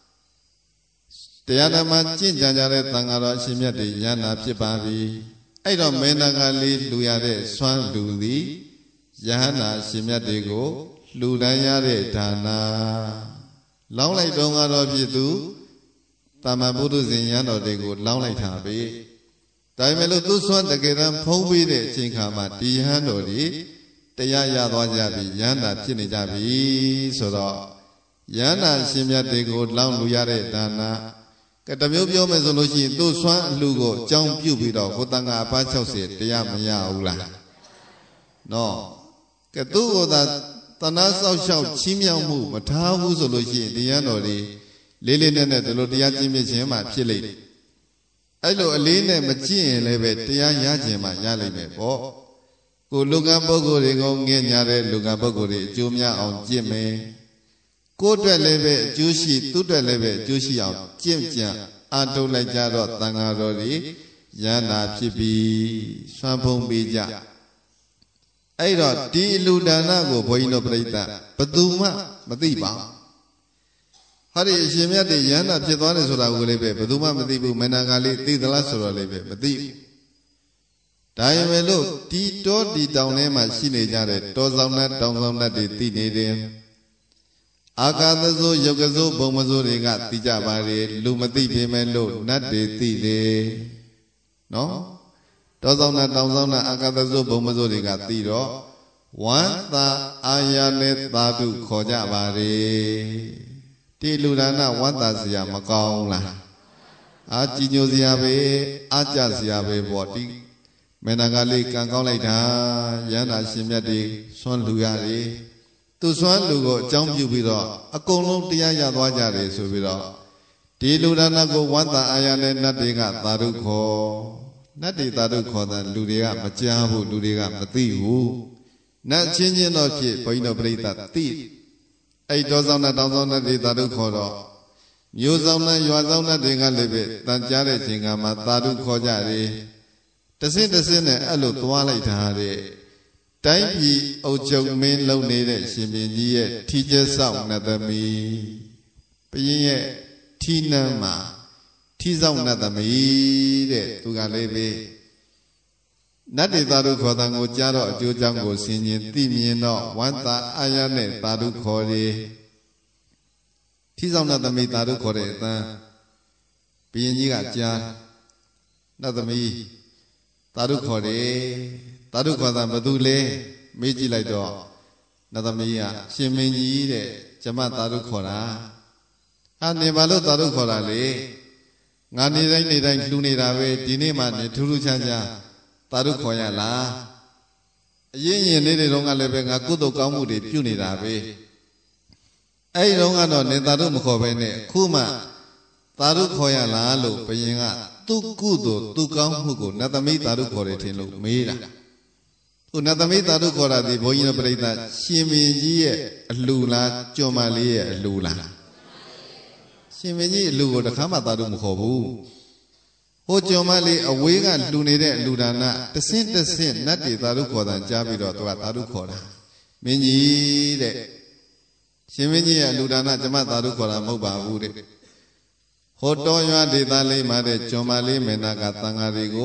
တရားဓမ္မကျင့်ကြံကြတဲ့သံဃာတော်အရှင်မြတ်တွေယန္တာဖြစ်ပါပြီအဲ့တော့မေနကလေးလူရတဲ့ဆွမ်းလူသည်ယဟန္တာအရှင်မြတ်တွေကိုလူတန်းရတဲ့ဒါနာလောင်းလိုက်တော့ကတော့ဖြစ်သူတာမန်ပုထုဇဉ်ရန်တော်တွေကိုလောင်းလိုက်တာပဲဒါပေမဲ့လို့သူဆွမ်းတကယ်တမ်းဖုံးပြီးတဲ့အချိန်ခါမှာဒီရန်တော်တွေတရားရသွားကြပြီရန်တာဖြစ်နေကြပြီဆိုတော့ရန်တာရှင်မြတ်တွေကိုလောင်းလူရတဲ့ဒါနာကတမျိုးပြောမယ်ဆိုလို့ရှိရင်သူဆွမ်းအလှကိုအကြောင်းပြုပြီးတော့ဘုတန်ကအပါ၆၀တရားမရဘူးလားနော်ကသူ့ကိုသာတဏှာဆောက်ရှောက်ချီးမြှောက်မှုမထားဘူးဆိုလို့ရှိရင်ဒီရန်တော်တွေလေးလေးနဲ့နဲ့ဒီလိုတရားကျင့်မြင့်ခြင်းမှဖြစ်လိမ့်မယ်အဲ့လိုအလေးနဲ့မကျင့်ရင်လည်းပဲတရားရခြင်းမှရလိမ့်မယ်ပေါ့ကိုလူကံပုဂ္ဂိုလ်တွေကိုငဲ့ညာတဲ့လူကံပုဂ္ဂိုလ်တွေအကျိုးများအောင်ကျင့်မယ်ကိုယ်အတွက်လည်းပဲအကျိုးရှိသူ့အတွက်လည်းပဲအကျိုးရှိအောင်ကျင့်ကြံအားထုတ်လိုက်ကြတော့သံဃာတော်တွေယန္တာဖြစ်ပြီးဆွမ်းဖုံးပေးကြအဲ့တော့ဒီလူဒါနကိုဘုန်းကြီးတို့ပြိဿဘယ်သူမှမသိပါဘူးဟာဒီအရှင်မြတ်တွေယန္တာဖြစ်သွားတယ်ဆိုတာကိုလည်းပဲဘယ်သူမှမသိဘူးမန္တန်ကလေးသိသလားဆိုတော့လည်းပဲမသိဘူးဒါရင်ပဲလို့ဒီတောဒီတောင်ထဲမှာရှိနေကြတဲ့တောဆောင်နဲ့တောင်ဆောင်နဲ့တွေသိနေတယ်အာကာသဇိုးယုတ်ကဇိုးဘုံမဇိုးတွေကသိကြပါလေလူမသိပေမဲ့လို့နတ်တွေသိတယ်နော်တောဆောင်နဲ့တောင်ဆောင်နဲ့အာကာသဇိုးဘုံမဇိုးတွေကသိတော့ဝမ်းသာအာရနဲ့သာဓုခေါ်ကြပါလေဒီလူဒါနဝမ်းသာစရာမကောင်းလားအာကြည်ညိုစရာပဲအာကြစရာပဲပေါ့ဒီမေနကလေးကံကောင်းလိုက်တာရဟန္တာရှင်မြတ်တွေဆွမ်းလူရတယ်သူဆွမ်းလူကိုအကြောင်းပြုပြီးတော့အကုန်လုံးတရားရသွားကြတယ်ဆိုပြီးတော့ဒီလူဒါနကိုဝမ်းသာအာရနဲ့နတ်တွေကသာဓုခေါ်နတ်တွေသာဓုခေါ်တဲ့လူတွေကမကြားဘူးလူတွေကမသိဘူးနတ်ချင်းချင်းတော့ဖြစ်ဘုန်းကြီးတို့ပြိဿသိအဲ့တောဆောင်တဲ့တောင်ဆောင်တဲ့တွေသာဓုခေါ်တော့မျိုးဆောင်တဲ့ရွာဆောင်တဲ့တွေကလည်းပဲတန်ကြားတဲ့ချိန်ကမှသာဓုခေါ်ကြတယ်တစင်းတစင်းနဲ့အဲ့လိုသွားလိုက်တာတဲ့တိုင်းပြည်အုပ်ချုပ်မင်းလုံနေတဲ့ရှင်ဘုရင်ကြီးရဲ့ထီကျဲဆောင်နတ်သမီးဘုရင်ရဲ့ထီနန်းမှာထီဆောင်နတ်သမီးတဲ့သူကလည်းပဲနတ်တွေသာဓုခေါ်တဲ့ကိုကြားတော့အကျိုးကြောင့်ကိုဆင်ញင်သိမြင်တော့ဝန္တာအာရနဲ့သာဓုခေါ်တယ်ထီဆောင်နတ်သမီးသာဓုခေါ်တဲ့အတန်းဘုရင်ကြီးကကြားနတ်သမီးသာဓုခေါ်တယ်သာဓုခေါ်တာဘသူလဲမေးကြည့်လိုက်တော့နတ်သမီးကရှင်မင်းကြီးတဲ့ကျမသာဓုခေါ်တာအာနေဘာလို့သာဓုခေါ်တာလေငါနေတိုင်းနေတိုင်းလှူနေတာပဲဒီနေ့မှနေထူးထူးခြားခြားသာဓုခေါ်ရလားအရင်ရင်နေတဲ့တုန်းကလည်းပဲငါကုသိုလ်ကောင်းမှုတွေပြုနေတာပဲအဲ့ဒီတုန်းကတော့နေသာဓုမခေါ်ဘဲနဲ့အခုမှသာဓုခေါ်ရလားလို့ဘုရင်ကသူကုသိုလ်သူကောင်းမှုကိုနတ်သမီးသာဓုခေါ်တယ်ထင်လို့မေးတာခုနတ်သမီးသာဓုခေါ်တာဒီဘုန်းကြီးတို့ပြိဿရှင်မင်းကြီးရဲ့အလှလားကြွန်မလေးရဲ့အလှလားရှင်မင်းကြီးအလှကိုတခါမှသာဓုမခေါ်ဘူးဟိုကြွန်မလေးအဝေးကလှူနေတဲ့အလှဒါနတဆင့်တဆင့်နတ်တွေသာဓုခေါ်တာကြားပြီးတော့သူကသာဓုခေါ်တာမင်းကြီးတဲ့ရှင်မင်းကြီးရဲ့အလှဒါနကျမသာဓုခေါ်တာမဟုတ်ပါဘူးတဲ့ဟိုတော်ရွာဒေသလေးမှာတဲ့ကြွန်မလေးမေနာကသံဃာတွေကို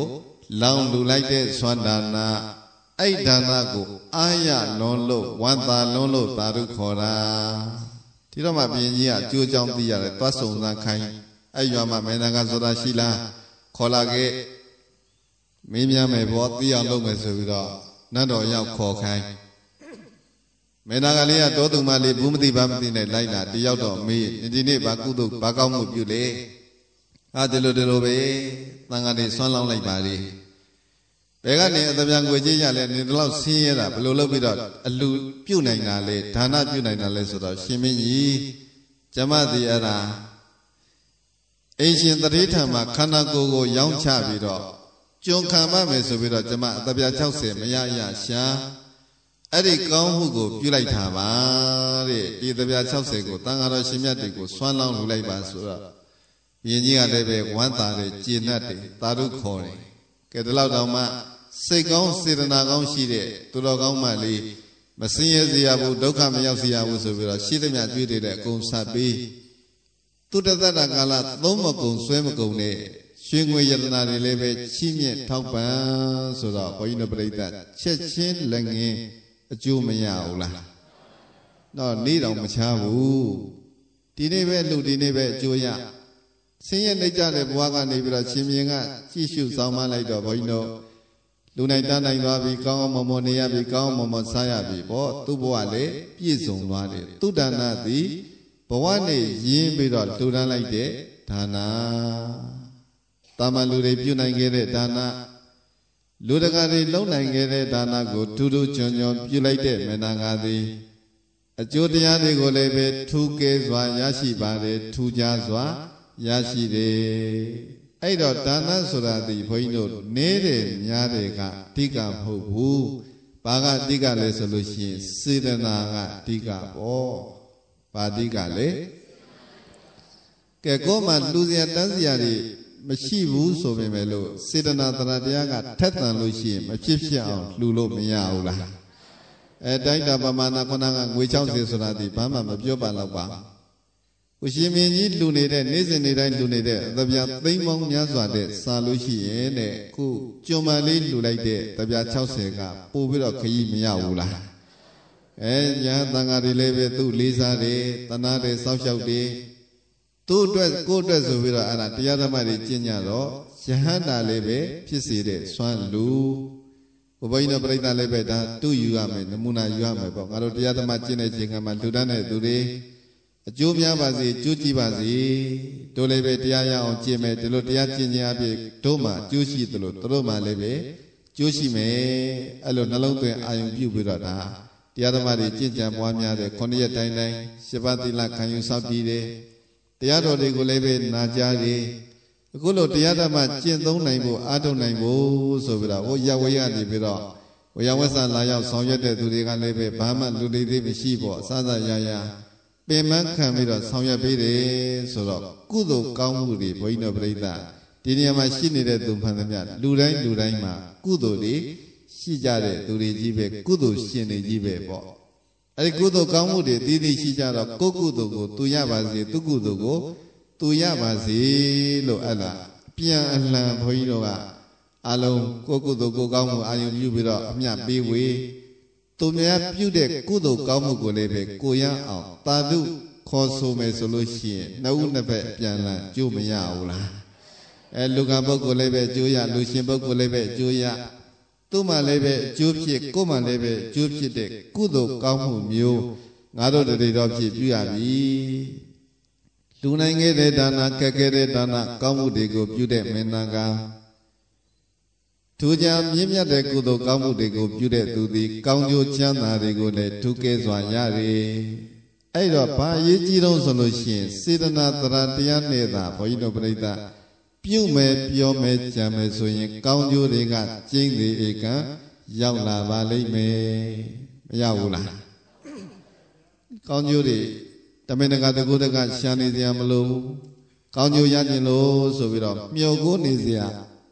လောင်လူလိုက်တဲ့ဆွမ်းဒါနာအဲ့ဒါနာကိုအာရလွန်လို့ဝန္တာလွန်လို့သာဓုခေါ်တာဒီတော့မှဘုရင်ကြီးကအကျိုးကြောင့်သိရတယ်သွားစုံစမ်းခိုင်းအဲ့ရွာမှာမေနကဆိုတာရှိလားခေါ်လာခဲ့မင်းများမယ်ဘောသိအောင်လုပ်မယ်ဆိုပြီးတော့နတ်တော်ရောက်ခေါ်ခိုင်းမေနကလေးကတောသူမလေးဘူးမသိဘာမသိနဲ့လိုက်လာတယောက်တော့မေးဒီနေ့ဘာကုသိုလ်ဘာကောင်းမှုပြုလေဟာဒီလိုဒီလိုပဲသံဃာတွေဆွမ်းလောင်းလိုက်ပါလေဘယ်ကနေအတပြန်ငွေကြေးရလဲနေတော့ဆင်းရဲတာဘယ်လိုလုပ်ပြီးတော့အလူပြုတ်နိုင်တာလဲဒါနပြုတ်နိုင်တာလဲဆိုတော့ရှင်မင်းကြီးကျမသည်အဲ့ဒါအင်ရှင်တတိထံမှာခန္ဓာကိုယ်ကိုရောင်းချပြီးတော့ကျွံခံပါမယ်ဆိုပြီးတော့ကျမအတပြာ၆၀မရရရှာအဲ့ဒီကောင်းမှုကိုပြုလိုက်တာပါတဲ့ဒီတပြာ၆၀ကိုတန်ဃာတော်ရှင်မြတ်တွေကိုဆွမ်းလောင်းလူလိုက်ပါဆိုတော့ဘုရင်ကြီးကလည်းပဲဝမ်းသာတယ်ကျေနပ်တယ်သာဓုခေါ်တယ်ကဲဒီလောက်တောင်မှစိတ်ကောင်းစေတနာကောင်းရှိတဲ့သူတော်ကောင်းမှလေးမစင်းရဲစေရဘူးဒုက္ခမရောက်စေရဘူးဆိုပြီးတော့ရှိသမျှကြွေးတွေတဲ့အကုန်ဆက်ပြီးသူတသက်တာကာလသုံးမကုံဆွဲမကုံနဲ့ရွှေငွေယတနာတွေလည်းပဲချီးမြှင့်ထောက်ပံ့ဆိုတော့ဘုန်းကြီးတို့ပြိဿချက်ချင်းလက်ငင်းအကျိုးမရဘူးလားတော့နေတော့မချဘူးဒီနေ့ပဲလူဒီနေ့ပဲအကျိုးရဆင်းရဲနေကြတဲ့ဘဝကနေပြီးတော့ရှင်မြင်းကကြည့်ရှုဆောင်မလိုက်တော့ဘုန်းကြီးတို့လူနိုင်တန်းနိုင်သွားပြီကောင်းအောင်မမောနေရပြီကောင်းအောင်မမောစားရပြီဗောသူ့ဘဝလည်းပြည့်စုံသွားတယ်သူဒါနသည်ဘဝနဲ့ရင်းပြီးတော့လူတန်းလိုက်တဲ့ဒါနတာမန်လူတွေပြုနိုင်ခဲ့တဲ့ဒါနလူတကာတွေလုံနိုင်ခဲ့တဲ့ဒါနကိုထူးထူးချွန်ချွန်ပြုလိုက်တဲ့မေနာငါသည်အကျိုးတရားတွေကိုလည်းပဲထူးကဲစွာရရှိပါတယ်ထူးခြားစွာရရှိတယ်အဲ့တော့ဒါနဆိုတာဒီဘုန်းကြီးတို့နေတဲ့များတွေကအဓိကမဟုတ်ဘူးဘာကအဓိကလဲဆိုလို့ရှိရင်စေတနာကအဓိကပေါ့ဘာအဓိကလဲကဲကိုယ်မှလူစရာတန်းစရာတွေမရှိဘူးဆိုပေမဲ့လို့စေတနာတရားတရားကထက်သန်လို့ရှိရင်မဖြစ်ဖြစ်အောင်လှူလို့မရဘူးလားအဲတိုက်တာပမာဏခုနကငွေ၆၀ဆိုတာဒီဘာမှမပြောပါတော့ပါဦးရှင်မင်းကြီးလှူနေတဲ့နေ့စဉ်နေ့တိုင်းလှူနေတဲ့အသပြာသိမ်းပေါင်းများစွာတဲ့စာလို့ရှိရင်တဲ့ခုကျွံမလေးလှူလိုက်တဲ့တပြာ၆၀ကပို့ပြီးတော့ခရီးမရဘူးလားအဲညာသံဃာတွေလည်းပဲသူ့လေးစားတယ်တနာတယ်စောက်ရှောက်တယ်သူ့အတွက်ကိုယ့်အတွက်ဆိုပြီးတော့အဲ့ဒါတရားဓမ္မတွေကျင့်ကြတော့ယဟန္တာလည်းပဲဖြစ်စေတဲ့စွမ်းလူဘုဘိန်းတော်ပြိဿလည်းပဲဒါသူ့ယူရမယ်နမူနာယူရမယ်ပေါ့ငါတို့တရားဓမ္မကျင့်တဲ့ချိန်ကမှလူတန်းတဲ့သူတွေအကျိုးများပါစေကျိုးကြည့်ပါစေတို့လည်းပဲတရားရအောင်ကျင့်မယ်ဒီလိုတရားကျင့်ခြင်းအပြင်တို့မှကျိုးရှိသလိုတို့မှလည်းပဲကျိုးရှိမယ်အဲ့လိုနှလုံးသွင်းအာယုံပြုပြီးတော့ဒါတရားဓမ္မတွေကျင့်ကြံပွားများတဲ့ခုနှစ်ရက်တိုင်းတိုင်းရှစ်ပါးသီလခံယူစောင့်တည်တယ်တရားတော်တွေကိုလည်းပဲနာကြားတယ်အခုလိုတရားဓမ္မကျင့်သုံးနိုင်ဖို့အားထုတ်နိုင်ဖို့ဆိုပြီးတော့ဟိုရဝေးကနေပြီးတော့ဝေယဝဆလာရောက်ဆောင်ရွက်တဲ့သူတွေကလည်းပဲဘာမှလူတွေသေးမရှိပေါ့အစစရရပင်မခံပြီးတော့ဆောင်ရွက်ပေးတယ်ဆိုတော့ကုသိုလ်ကောင်းမှုတွေဘုန်းကြီးတို့ပြိဿဒီနေရာမှာရှိနေတဲ့သူမှန်သမျှလူတိုင်းလူတိုင်းမှာကုသိုလ်တွေရှိကြတဲ့သူတွေကြီးပဲကုသိုလ်ရှင်တွေကြီးပဲပေါ့အဲဒီကုသိုလ်ကောင်းမှုတွေတည်တည်ရှိကြတော့ကိုယ်ကုသိုလ်ကိုသူရပါစေသူကုသိုလ်ကိုသူရပါစေလို့အဲ့ဒါပြန်အလှန်ဘုန်းကြီးတို့ကအလုံးကိုယ်ကုသိုလ်ကိုကောင်းမှုအာယုံပြုပြီးတော့အမြတ်ပေးဝေသူများပြုတဲ့ကုသိုလ်ကောင်းမှုကိုလည်းပဲကိုရအောင်သာဓုခေါ်ဆိုမယ်ဆိုလို့ရှိရင်နှစ်ဦးနှစ်ဖက်ပြန်လာကြိုးမရဘူးလားအဲလူကပုဂ္ဂိုလ်လည်းပဲကြိုးရလူရှင်ပုဂ္ဂိုလ်လည်းပဲကြိုးရသူ့မှလည်းပဲအကျိုးဖြစ်ကိုယ်မှလည်းပဲအကျိုးဖြစ်တဲ့ကုသိုလ်ကောင်းမှုမျိုးငါတို့တည်းတော်ဖြစ်ပြုရပြီလူနိုင်ခဲ့တဲ့ဒါနကဲခဲ့တဲ့ဒါနကောင်းမှုတွေကိုပြုတဲ့မင်းနာကထူးခြားမြင့်မြတ်တဲ့ကုသိုလ်ကောင်းမှုတွေကိုပြုတဲ့သူသည်ကောင်းကျိုးချမ်းသာတွေကိုလည်းထူးကဲစွာရတယ်အဲ့တော့ဘာအရေးကြီးတော့ဆိုလို့ရှိရင်စေတနာတရားတရားနဲ့သာဘုန်းကြီးတို့ပြိဿပြုမယ်ပြောမယ်ကြံမယ်ဆိုရင်ကောင်းကျိုးတွေကကျင်းသေးဧကံရောက်လာပါလိမ့်မယ်မရောက်ဘူးလားကောင်းကျိုးတွေတမင်တကာတကူတကရှာနေစရာမလိုဘူးကောင်းကျိုးရခြင်းလို့ဆိုပြီးတော့မျှော်ကိုနေစရာ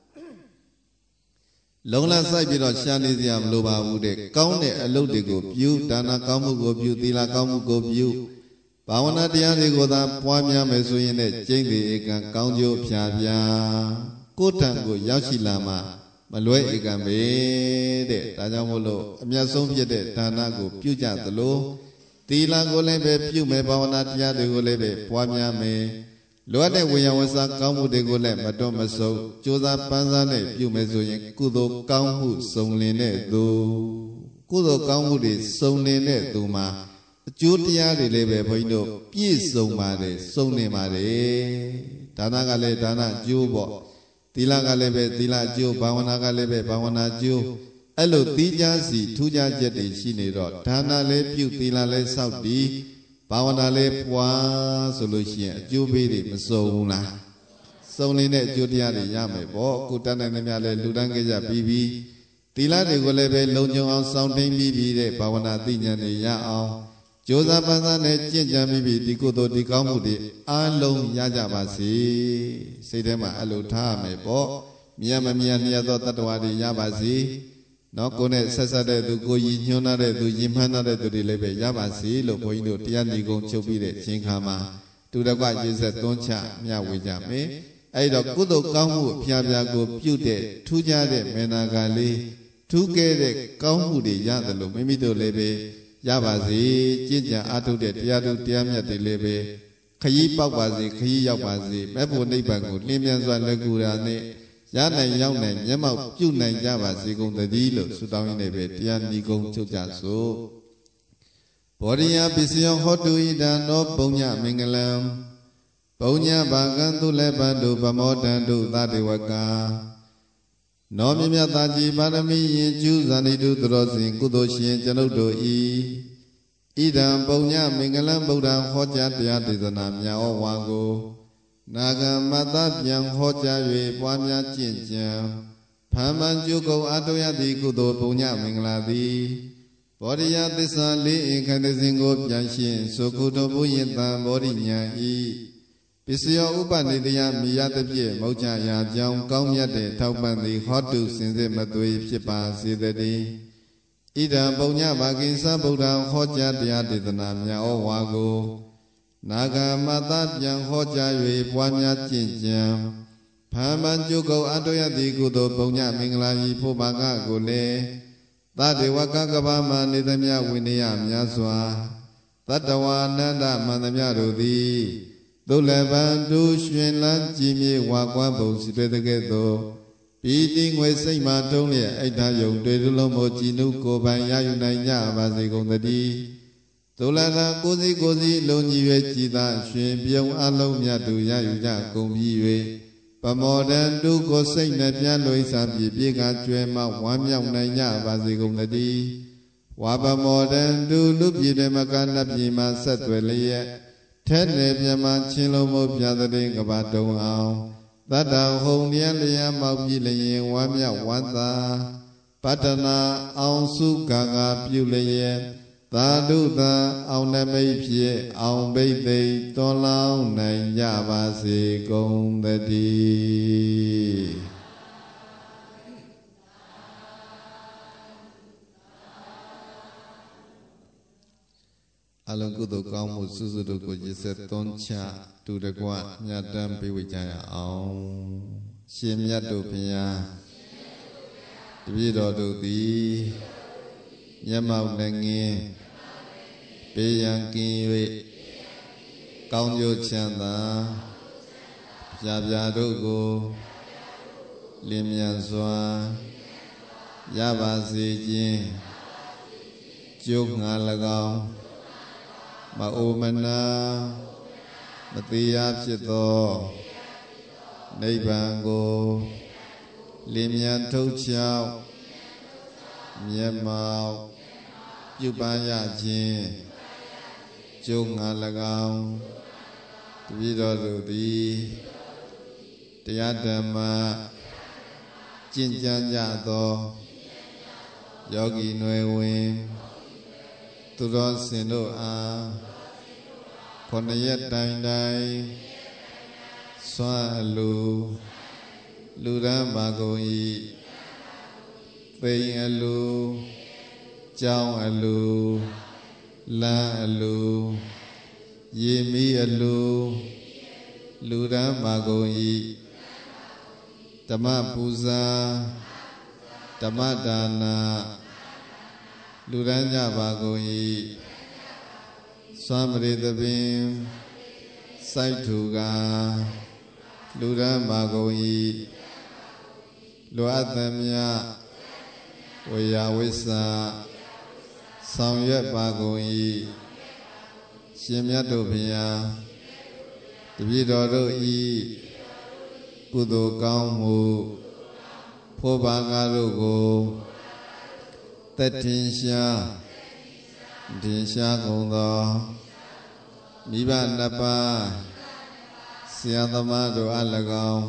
လုံလဆိုင်ပြီးတော့ရှာနေစရာမလိုပါဘူးတဲ့ကောင်းတဲ့အလုပ်တွေကိုပြုဒါနကောင်းမှုကိုပြုသီလကောင်းမှုကိုပြုဘာဝနာတရားတွေကိုသာပွားများမယ်ဆိုရင်လည်းကျင့်သေးဧကံကောင်းကျိုးဖြာဖြာကိုယ်ထံကိုရောက်ရှိလာမှမလွဲဧကံပဲတဲ့ဒါကြောင့်မို့လို့အမြတ်ဆုံးဖြစ်တဲ့ဒါနကိုပြုကြသလိုသီလကိုလည်းပဲပြုမယ်ဘာဝနာတရားတွေကိုလည်းပဲပွားများမယ်လိုအပ်တဲ့ဝေယံဝဆာကောင်းမှုတွေကိုလည်းမတွန့်မဆုတ်ကြိုးစားပန်းစားနဲ့ပြုမယ်ဆိုရင်ကုသိုလ်ကောင်းမှုစုံလင်တဲ့သူကုသိုလ်ကောင်းမှုတွေစုံလင်တဲ့သူမှာအကျိုးတရားတွေလည်းပဲဘုန်းကြီးတို့ပြည့်စုံပါတယ်စုံလင်ပါတယ်ဒါနကလည်းဒါနအကျိုးပေါ့သီလကလည်းပဲသီလအကျိုးဘာဝနာကလည်းပဲဘာဝနာအကျိုးအဲ့လိုသီးခြားစီထူးခြားချက်တွေရှိနေတော့ဒါနလည်းပြုသီလလည်းစောင့်တည်ဘာဝနာလည်းပွားဆိုလို့ရှိရင်အကျိုးပေးတွေမစုံဘူးလားစုံလင်တဲ့အကျိုးတရားတွေရမယ်ပေါ့ကုတန်းနိုင်နေများလည်းလူတန်းကြကြပြီးပြီးသီလတွေကိုလည်းပဲလုံခြုံအောင်စောင့်သိမ်းပြီးပြီးတဲ့ဘာဝနာသိဉာဏ်တွေရအောင်ကြိုးစားပန်းစားနဲ့ကြင့်ကြံပြီးပြီးဒီကုသိုလ်ဒီကောင်းမှုတွေအားလုံးရကြပါစေစိတ်ထဲမှာအဲ့လိုထားရမယ်ပေါ့မြတ်မမြတ်လျက်သောတတ္တဝါတွေရပါစေနော်ကိုယ်နဲ့ဆက်ဆက်တဲ့သူကိုရည်ညွှန်းတဲ့သူရည်မှန်းတဲ့သူတွေလည်းပဲရပါစေလို့ဘုန်းကြီးတို့တရားညီကုံချုပ်ပြီးတဲ့အချိန်ခါမှာတူတကွရေဆက်သွန်းချမျှဝေကြမယ်အဲ့တော့ကုသိုလ်ကောင်းမှုအဖျားဖျားကိုပြုတဲ့ထူးခြားတဲ့မေနာကလေးထူးကဲတဲ့ကောင်းမှုတွေရတယ်လို့မိမိတို့လည်းပဲရပါစေကြင်ကြံအားထုတ်တဲ့တရားတို့တရားမြတ်တွေလည်းပဲခရီးပေါက်ပါစေခရီးရောက်ပါစေမဲ့ဖို့နိဗ္ဗာန်ကိုလင်းမြန်စွာလက်ကူရာနဲ့ရနိုင်ရောက်နိုင်မျက်မှောက်ပြုနိုင်ကြပါစေကုန်သတည်းလို့ဆုတောင်းရင်းနဲ့ပဲတရားညီကုံချုပ်ကြစို့ဘောရိယပစ္စယောဟောတုဣဒံနောပုံညမင်္ဂလံပုံညဘာကံသူလည်းပန္တုဗမောတံတုသတေဝကာနောမြမြတာကြီးပါရမီရင်ကျူးဇာနိတုသရောစဉ်ကုသိုလ်ရှင်ကျွန်ုပ်တို့ဤဣဒံပုံညမင်္ဂလံဗုဒ္ဓံဟောကြားတရားဒေသနာမြတ်ဩဝါကိုနာဂမတပြန်ဟောကြား၍ပွားများကျင့်ကြံဖန်မှန်ကျုပ်ကုန်အတုယတိကုသိုလ်ပုံညမင်္ဂလာသည်ဘောရိယသစ္စာလေးအင်ခန္ဓာစဉ်ကိုပြန်ရှင်းဆိုကုတော်ဘုရင်တံဘောရိညာဤပစ္စယောဥပနိတယမိယတပြည့်မောက္ခရာကြောင်းကောင်းမြတ်တဲ့ထောက်ပံ့သည်ဟောတုစင်စစ်မသွေဖြစ်ပါစေတည်းဣဒံပုံညဘာကိသဗုဒ္ဓံဟောကြားတရားဒေသနာမြတ်ဩဝါကိုနာဂမတပြန်ဟောကြား၍ပွားများကျင့်ကြံဖန်မှန်ကျုပ်ကုန်အတုယတိကုသိုလ်ပုံညမင်္ဂလာကြီးဖို့ဘာကကိုလည်းသတ္တဝကကဘာမနေသမျှဝိနည်းများစွာတတ္တဝါနန္ဒမန္တမြတို့သည်သုလဗံတူရှင်လန်းကြည်မြေဝါကွားပုံစီတွေ့တဲ့ကဲ့သို့ပြီးတိငွေစိတ်မှတုံးလျက်အိဋ္ဌယုံတွေ့သူလုံးမို့ကြည်နုကိုယ်ပိုင်ရယူနိုင်ကြပါစေကုန်သတည်းသုလနာကိုစီကိုစီလုံကြီး၍ကြည်သာရှင်ပြုံးအလုံးမြတ်သူရယူကြကုန်ပြီး၍ပမောဒံတုကိုစိတ်နဲ့ပြန်လွိစားပြီးပြေကကျွဲမှဝမ်းမြောက်နိုင်ကြပါစေကုန်သတည်းဝါပမောဒံတုလူပြည်တွေမကနတ်ပြည်မှာဆက်သွယ်လျက်ထဲနေပြမချင်းလုံးမို့ပြတဲ့ကဘာတုံအောင်တတ္တဟုံလျက်လျက်မောက်ပြီးလျင်ဝမ်းမြောက်ဝမ်းသာပတ္တနာအောင်စုကာကပြုလျက်သာဓုသာအောင်နမိတ်ဖြစ်အောင်ဘိသိက်တွန်လောင်းနိုင်ကြပါစေကုန်သတည်းအလုံးကုသိုလ်ကောင်းမှုစုစုတို့ကိုရည်စက်သွန်းချတူတကွမြတ်တမ်းပေးဝေကြရအောင်ရှင်မြတ်တို့ဘုရားတပည့်တော်တို့သည်မျက်မှောက်နှငင်းပေးရန်ကင်း၍ကောင်းကျိုးချမ်းသာပြာပြာတို့ကိုလင်းမြန်စွာရပါစေခြင်းကျုပ်ငါ၎င်းမအိုမနာမတရားဖြစ်သောနိဗ္ဗာန်ကိုလင်းမြန်ထုတ်ချောက်မျက်မှောက်ပြုပန်းရခြင်းကျုပ်ငါ၎င်းတပည့်တော်တို့သည်တရားဓမ္မကျင့်ကြံကြသောယောဂီနွယ်ဝင်သူတော်စင်တို့အားခொနရက်တိုင်တိုင်စွမ်းအလူလူရန်ပါကုန်၏သိင်အလူကြောင်းအလူလမ်းအလူရေမီအလူလူရန်ပါကုန်၏ဓမ္မပူဇာဓမ္မဒါနာလူရန်ကြပါကုန်၏စွမ်းပရိသပင်စိုက်ထူကာလူရန်ပါကုန်၏လိုအပ်သမျှဝေယဝိစာဆောင်ရွက်ပါကုန်၏ရှင်မြတ်တို့ဘုရားတပည့်တော်တို့ဤကုသိုလ်ကောင်းမှုဖိုးပါငါတို့ကိုသက်ထင်ရှားထင်ရှားကုန်သောမိဘနှစ်ပါးဆရာသမားတို့အား၎င်း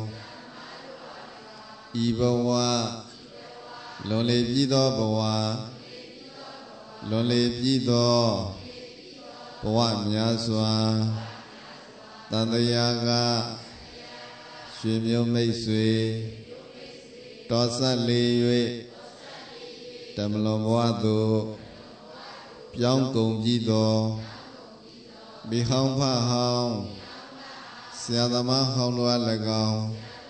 ဤဘဝလွန်လေပြီးသောဘဝလွန်လေပြီးသောဘဝများစွာတန်တရားကရွှေမျိုးမိတ်ဆွေတော်ဆက်လေ၍တမလွန်ဘဝသို့ပြောင်းကုန်ပြီးသောမိဟောင်းဖဟောင်းဆရာသမားဟောင်းတို့အား၎င်း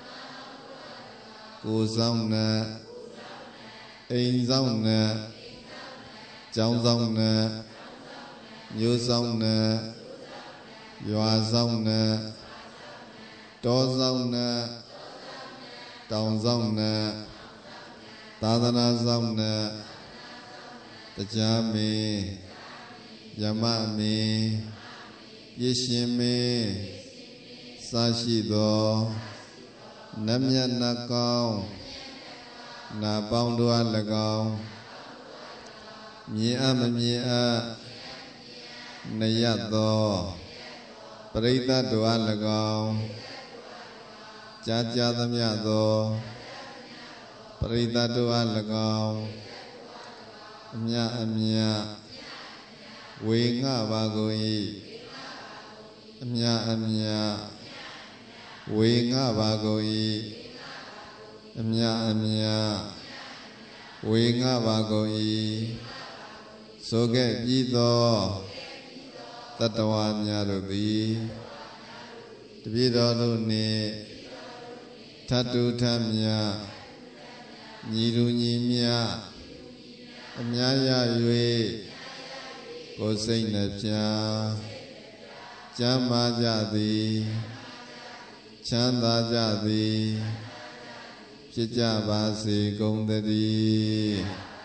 ကိုယ်ဆောင်နဲ့အိမ်ဆောင်နဲ့ကျောင်းဆောင်နဲ့မျိုးဆောင်နဲ့ရွာဆောင်နဲ့တောဆောင်နဲ့တောင်ဆောင်နဲ့သာသနာဆောင်နဲ့တရားမင်းယမမင်းပြည့်ရှင်မင်းစာရှိသောနတ်မြတ်နတ်ကောင်းနာပေါင်းတို့အား၎င်းမြင်အပ်မမြင်အပ်နယတ်သောပရိသတ်တို့အား၎င်းကြာကြာသမျှသောပရိသတ်တို့အား၎င်းအမြအမြဝေငှပါကုန်၏အမြအမြဝေငှပါကုန်၏အမြအမြဝေငှပါကုန်၏ဆိုခဲ့ပြီးသောတတ္တဝါများတို့သည်တပည့်တော်တို့နှင့်ထတုထမြညီလူညီမြအများရ၍ကိုယ်စိတ်နှပြကျမ်းမာကြသည်ချမ်းသာကြသည်ဖြစ်ကြပါစေကုန်သတည်း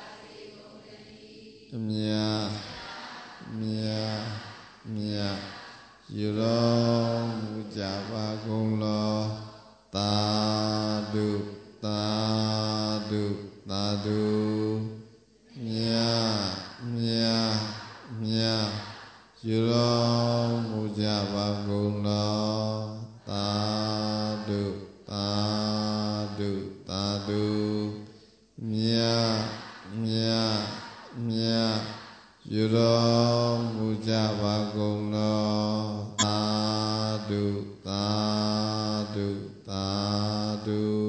အမြမြမြယူတော်မူကြပါကုန်လောသာဓုသာဓုသာဓုမြမြမြယူတော်မူကြပါကုန်လောသာဓုသာဓုသာဓုမြမြမြယူတော်မူကြပါကုန်လောသာဓုသာဓုသာဓု